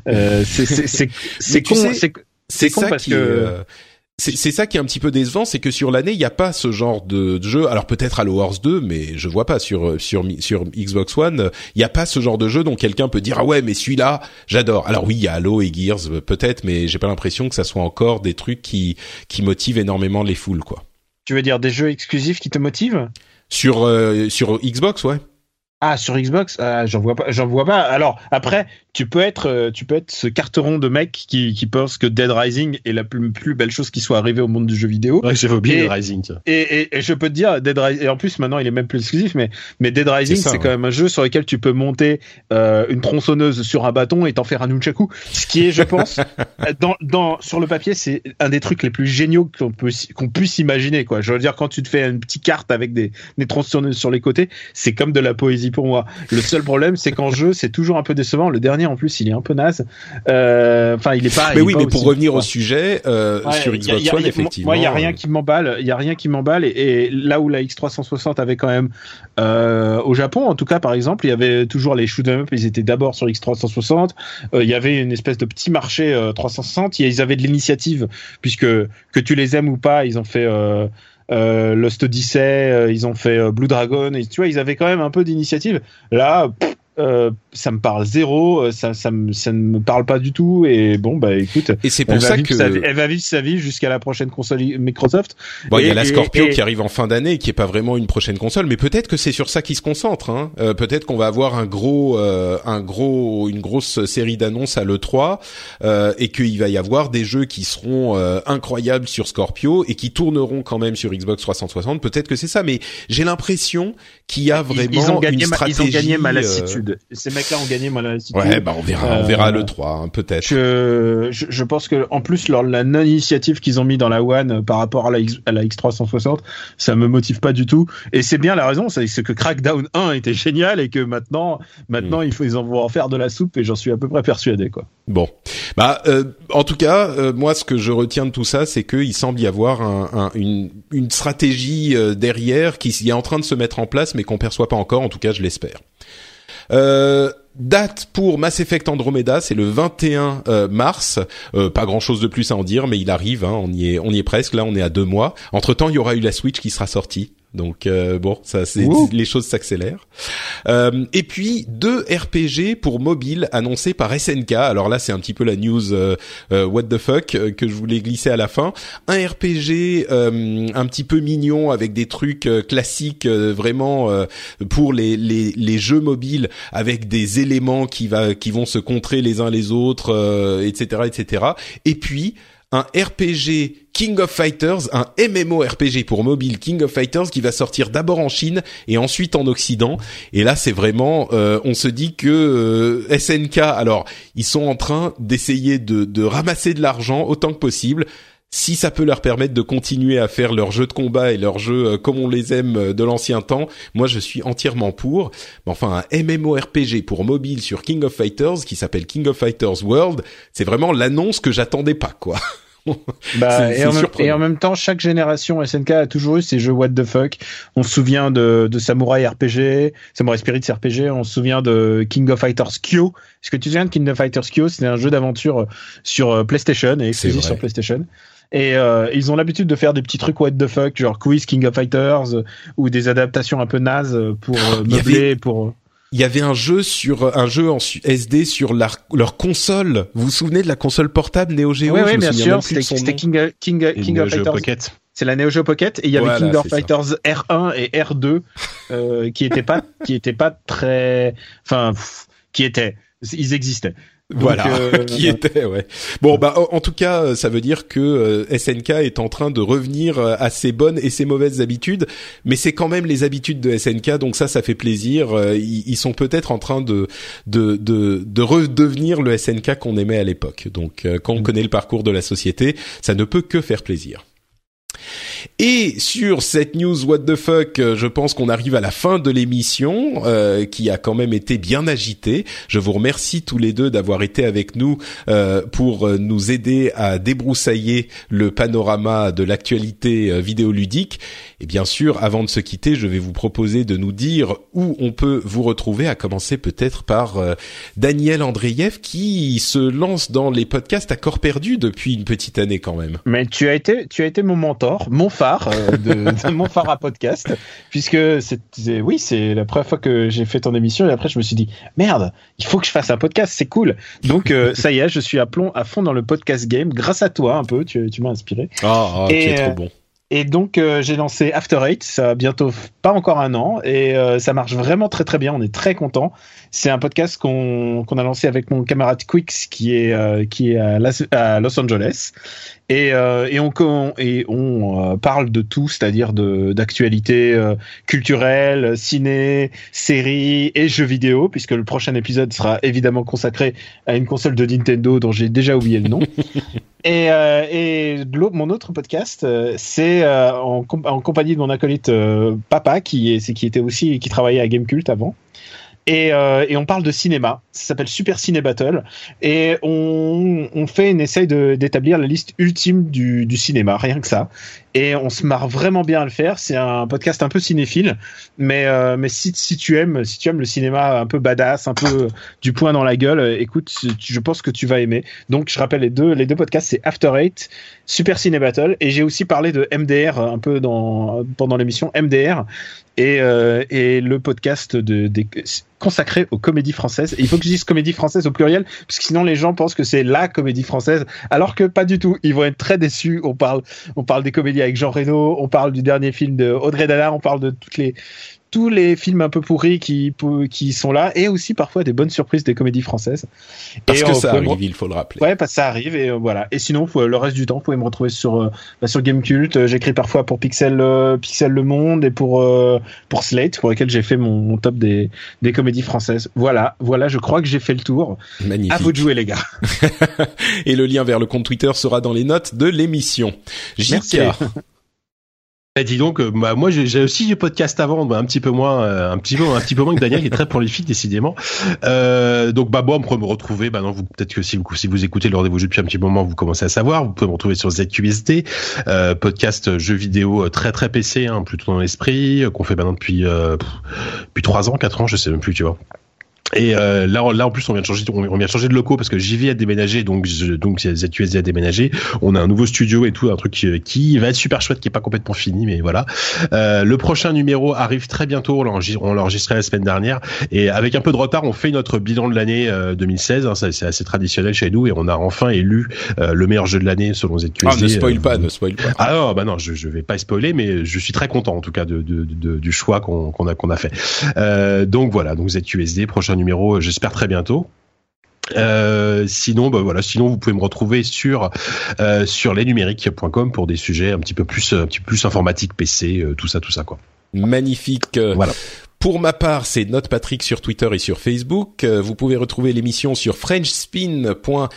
C'est con parce que c'est ça qui est un petit peu décevant, c'est que sur l'année, il n'y a pas ce genre de jeu. Alors peut-être Halo Wars 2, mais je vois pas sur Xbox One, il n'y a pas ce genre de jeu dont quelqu'un peut dire ah ouais, mais celui-là, j'adore. Alors oui, il y a Halo et Gears peut-être, mais j'ai pas l'impression que ça soit encore des trucs qui motivent énormément les foules, quoi. Tu veux dire des jeux exclusifs qui te motivent? Sur Xbox, ouais. Ah, sur Xbox, j'en vois pas. Alors après, tu peux être ce carteron de mec qui pense que Dead Rising est la plus belle chose qui soit arrivée au monde du jeu vidéo. Ouais, j'avais oublié Dead Rising. Et je peux te dire, Dead Rising, et en plus maintenant il est même plus exclusif, mais Dead Rising c'est quand même un jeu sur lequel tu peux monter une tronçonneuse sur un bâton et t'en faire un nunchaku. Ce qui est, je pense, sur le papier, c'est un des trucs les plus géniaux qu'on puisse imaginer, quoi. Je veux dire, quand tu te fais une petite carte avec des tronçonneuses sur les côtés, c'est comme de la poésie pour moi. Le seul problème, c'est qu'en jeu, c'est toujours un peu décevant. Le dernier, en plus, il est un peu naze. Enfin, il est pas. Mais oui, mais pour revenir au sujet, sur Xbox One, effectivement. Moi, il y a rien qui m'emballe. Il y a rien qui m'emballe. Et là où la X360 avait quand même, au Japon, en tout cas, par exemple, il y avait toujours les shoot 'em up. Ils étaient d'abord sur X360. Il y avait une espèce de petit marché 360. Ils avaient de l'initiative, puisque que tu les aimes ou pas, ils ont fait. Lost Odyssey, ils ont fait Blue Dragon, et tu vois, ils avaient quand même un peu d'initiative. Là, ça me parle zéro, ça ne me parle pas du tout, et bon, écoute. Et c'est pour ça que elle va vivre sa vie jusqu'à la prochaine console Microsoft. Bon, il y a la Scorpio qui arrive en fin d'année, qui est pas vraiment une prochaine console, mais peut-être que c'est sur ça qu'ils se concentrent, hein. Peut-être qu'on va avoir une grosse série d'annonces à l'E3, et qu'il va y avoir des jeux qui seront incroyables sur Scorpio et qui tourneront quand même sur Xbox 360. Peut-être que c'est ça, mais j'ai l'impression qu'il y a vraiment une stratégie. Ils ont gagné ma lassitude. Lassitude. Ces mecs-là ont gagné, moi, la lassitude. Ouais, on verra le 3, hein, peut-être. Je pense que, en plus, la non-initiative qu'ils ont mis dans la One par rapport à la X360, ça me motive pas du tout. Et c'est bien la raison, c'est que Crackdown 1 était génial et que maintenant, ils vont en faire de la soupe et j'en suis à peu près persuadé, quoi. Bon. En tout cas, moi, ce que je retiens de tout ça, c'est qu'il semble y avoir une stratégie derrière qui est en train de se mettre en place, mais qu'on perçoit pas encore. En tout cas, je l'espère. Date pour Mass Effect Andromeda, c'est le 21 mars. Pas grand chose de plus à en dire, mais il arrive, hein, on y est presque. Là, on est à 2 mois. Entre-temps, il y aura eu la Switch qui sera sortie. Donc les choses s'accélèrent. Et puis 2 RPG pour mobile annoncés par SNK. Alors là, c'est un petit peu la news what the fuck que je voulais glisser à la fin. Un RPG un petit peu mignon avec des trucs classiques vraiment pour les jeux mobiles avec des éléments qui vont se contrer les uns les autres, etc. Et puis un RPG King of Fighters, un MMORPG pour mobile King of Fighters qui va sortir d'abord en Chine et ensuite en Occident. Et là, c'est vraiment, on se dit que SNK, alors ils sont en train d'essayer de ramasser de l'argent autant que possible. Si ça peut leur permettre de continuer à faire leurs jeux de combat et leurs jeux comme on les aime de l'ancien temps, moi je suis entièrement pour. Mais enfin, un MMORPG pour mobile sur King of Fighters qui s'appelle King of Fighters World, c'est vraiment l'annonce que j'attendais pas, quoi. Et en même temps, chaque génération SNK a toujours eu ces jeux what the fuck. On se souvient de Samurai RPG, Samurai Spirit RPG, on se souvient de King of Fighters Kyo. Est-ce que tu te souviens de King of Fighters Kyo? C'était un jeu d'aventure sur PlayStation et exclusif sur PlayStation. Et ils ont l'habitude de faire des petits trucs what the fuck, genre Quiz King of Fighters ou des adaptations un peu nazes pour meubler, Il y avait un jeu en SD sur leur console. Vous vous souvenez de la console portable Neo Geo? Oui, bien sûr. C'était King of Fighters Pocket. C'est la Neo Geo Pocket et il y avait King of Fighters R1 et R2 qui étaient pas très, ils existaient. Donc, qui était, ouais. Bon, en tout cas, ça veut dire que SNK est en train de revenir à ses bonnes et ses mauvaises habitudes, mais c'est quand même les habitudes de SNK, donc ça fait plaisir. Ils sont peut-être en train de redevenir le SNK qu'on aimait à l'époque. Donc, quand on connaît le parcours de la société, ça ne peut que faire plaisir. Et sur cette news what the fuck, je pense qu'on arrive à la fin de l'émission qui a quand même été bien agitée. Je vous remercie tous les deux d'avoir été avec nous pour nous aider à débroussailler le panorama de l'actualité vidéoludique. Et bien sûr, avant de se quitter, je vais vous proposer de nous dire où on peut vous retrouver, à commencer peut-être par Daniel Andreev qui se lance dans les podcasts à corps perdu depuis une petite année quand même. Mais tu as été mon mentor, mon phare de mon phare à podcast, puisque c'est la première fois que j'ai fait ton émission et après je me suis dit merde, il faut que je fasse un podcast, c'est cool. Donc ça y est, je suis à fond dans le podcast game grâce à toi un peu, tu m'as inspiré. Tu es trop bon. Et donc j'ai lancé After Eight, ça a bientôt pas encore 1 an et ça marche vraiment très très bien, on est très content. C'est un podcast qu'on a lancé avec mon camarade Quix qui est à Los Angeles et on parle de tout, c'est-à-dire d'actualité culturelle, ciné, séries et jeux vidéo, puisque le prochain épisode sera évidemment consacré à une console de Nintendo dont j'ai déjà oublié le nom. Et mon autre podcast, c'est en compagnie de mon acolyte Papa, qui travaillait à Gamecult avant. Et on parle de cinéma. Ça s'appelle Super Ciné Battle. Et on essaye d'établir la liste ultime du cinéma, rien que ça. Et on se marre vraiment bien à le faire. C'est un podcast un peu cinéphile, mais si tu aimes le cinéma un peu badass, un peu du poing dans la gueule, écoute, je pense que tu vas aimer. Donc je rappelle les deux podcasts, c'est After Eight, Super Ciné Battle, et j'ai aussi parlé de MDR un peu pendant l'émission MDR et le podcast consacré aux comédies françaises. Et il faut que je dise comédie française au pluriel, parce que sinon les gens pensent que c'est la comédie française, alors que pas du tout. Ils vont être très déçus. On parle des comédies avec Jean Reno, on parle du dernier film de Audrey Dana, on parle de tous les films un peu pourris qui sont là, et aussi parfois des bonnes surprises des comédies françaises. Parce que ça arrive, il faut le rappeler. Ouais, parce que ça arrive, et voilà. Et sinon, le reste du temps, vous pouvez me retrouver sur Gamecult. J'écris parfois pour Pixel Le Monde et pour Slate, pour lesquels j'ai fait mon top des comédies françaises. Voilà, je crois que j'ai fait le tour. Magnifique. À vous de jouer, les gars. Et le lien vers le compte Twitter sera dans les notes de l'émission. Merci. Dis donc, moi j'ai aussi du podcast avant, un petit peu moins que Daniel qui est très prolifique décidément. Donc moi on peut me retrouver. Non, vous peut-être que si vous écoutez le rendez-vous jeu depuis un petit moment, vous commencez à savoir. Vous pouvez me retrouver sur ZQSD, podcast jeux vidéo très très PC, plutôt dans l'esprit, qu'on fait maintenant depuis 3 ans, 4 ans, je sais même plus, tu vois. Et là en plus on vient de changer de locaux parce que JV a déménagé, donc ZQSD a déménagé. On a un nouveau studio et tout, un truc qui va être super chouette, qui est pas complètement fini, mais voilà. Le prochain numéro arrive très bientôt. On l'a enregistré la semaine dernière et avec un peu de retard, on fait notre bilan de l'année 2016. Ça, c'est assez traditionnel chez nous et on a enfin élu le meilleur jeu de l'année selon ZQSD. Ne spoil pas. Ah non, je vais pas spoiler, mais je suis très content en tout cas du choix qu'on a fait. Donc voilà, donc ZQSD prochain numéro, j'espère très bientôt. Sinon vous pouvez me retrouver sur lesnumériques.com pour des sujets un petit peu plus informatique, PC, tout ça quoi. Magnifique. Voilà. Pour ma part, c'est Note Patrick sur Twitter et sur Facebook. Vous pouvez retrouver l'émission sur frenchspin.fr.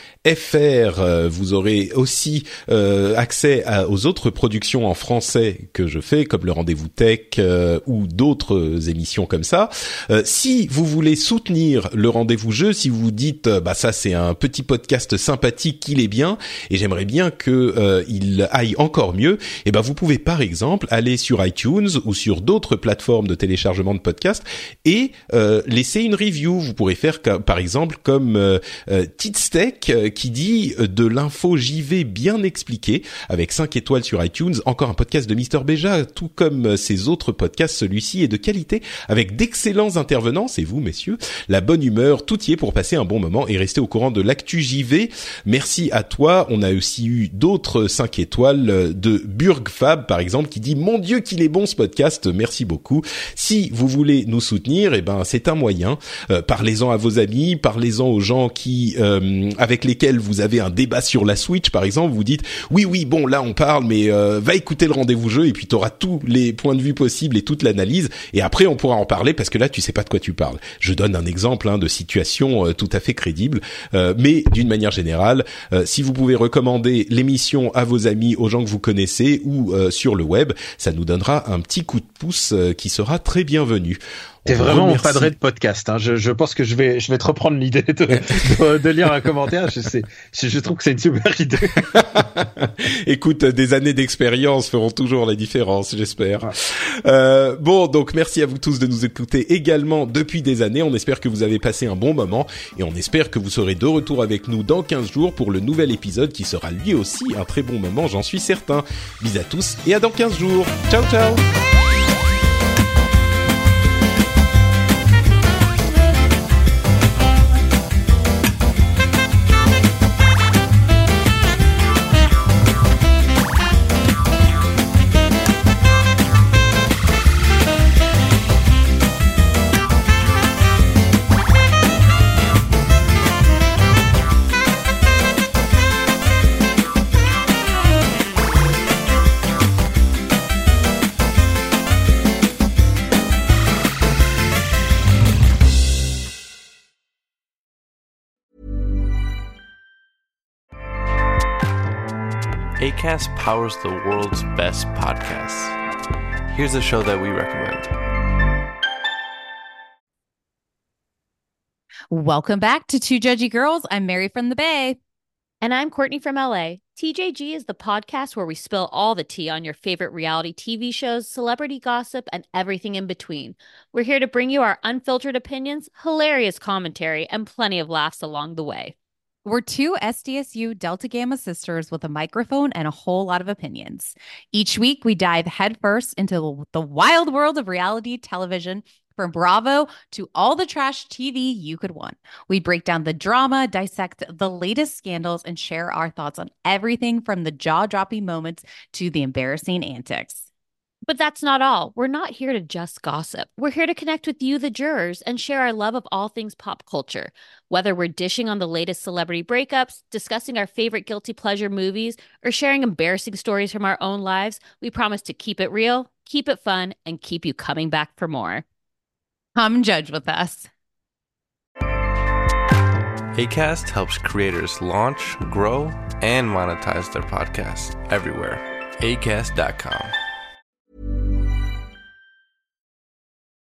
Vous aurez aussi accès aux autres productions en français que je fais, comme le Rendez-vous Tech ou d'autres émissions comme ça. Si vous voulez soutenir le Rendez-vous Jeu, si vous vous dites ça c'est un petit podcast sympathique, il est bien et j'aimerais bien que il aille encore mieux, et vous pouvez par exemple aller sur iTunes ou sur d'autres plateformes de téléchargement de podcasts et laisser une review. Vous pourrez faire par exemple comme Titstech qui dit de l'info JV bien expliquée avec 5 étoiles sur iTunes. Encore un podcast de Mister Béja, tout comme ses autres podcasts, celui-ci est de qualité avec d'excellents intervenants. C'est vous messieurs, la bonne humeur, tout y est pour passer un bon moment et rester au courant de l'actu JV. Merci à toi. On a aussi eu d'autres 5 étoiles de Burgfab par exemple qui dit mon Dieu qu'il est bon ce podcast, merci beaucoup. Si vous voulez nous soutenir, c'est un moyen. Parlez-en à vos amis, parlez-en aux gens qui avec lesquels vous avez un débat sur la Switch par exemple. Vous dites oui bon là on parle, mais va écouter le Rendez-vous Jeu et puis t'auras tous les points de vue possibles et toute l'analyse et après on pourra en parler parce que là tu sais pas de quoi tu parles. Je donne un exemple de situation tout à fait crédible, mais d'une manière générale, si vous pouvez recommander l'émission à vos amis, aux gens que vous connaissez ou sur le web, ça nous donnera un petit coup de pouce qui sera très bienvenu. T'es vraiment mon padré de podcast. Je pense que je vais te reprendre l'idée de lire un commentaire. Je trouve que c'est une super idée. Écoute, des années d'expérience feront toujours la différence, j'espère. Donc merci à vous tous de nous écouter également depuis des années. On espère que vous avez passé un bon moment et on espère que vous serez de retour avec nous dans 15 jours pour le nouvel épisode qui sera lui aussi un très bon moment, j'en suis certain. Bisous à tous et à dans 15 jours. Ciao ciao. Acast powers the world's best podcasts. Here's a show that we recommend. Welcome back to Two Judgy Girls. I'm Mary from the Bay. And I'm Courtney from LA. TJG is the podcast where we spill all the tea on your favorite reality TV shows, celebrity gossip, and everything in between. We're here to bring you our unfiltered opinions, hilarious commentary, and plenty of laughs along the way. We're two SDSU Delta Gamma sisters with a microphone and a whole lot of opinions. Each week, we dive headfirst into the wild world of reality television, from Bravo to all the trash TV you could want. We break down the drama, dissect the latest scandals, and share our thoughts on everything from the jaw-dropping moments to the embarrassing antics. But that's not all. We're not here to just gossip. We're here to connect with you, the jurors, and share our love of all things pop culture. Whether we're dishing on the latest celebrity breakups, discussing our favorite guilty pleasure movies, or sharing embarrassing stories from our own lives, we promise to keep it real, keep it fun, and keep you coming back for more. Come judge with us. Acast helps creators launch, grow, and monetize their podcasts everywhere. Acast.com.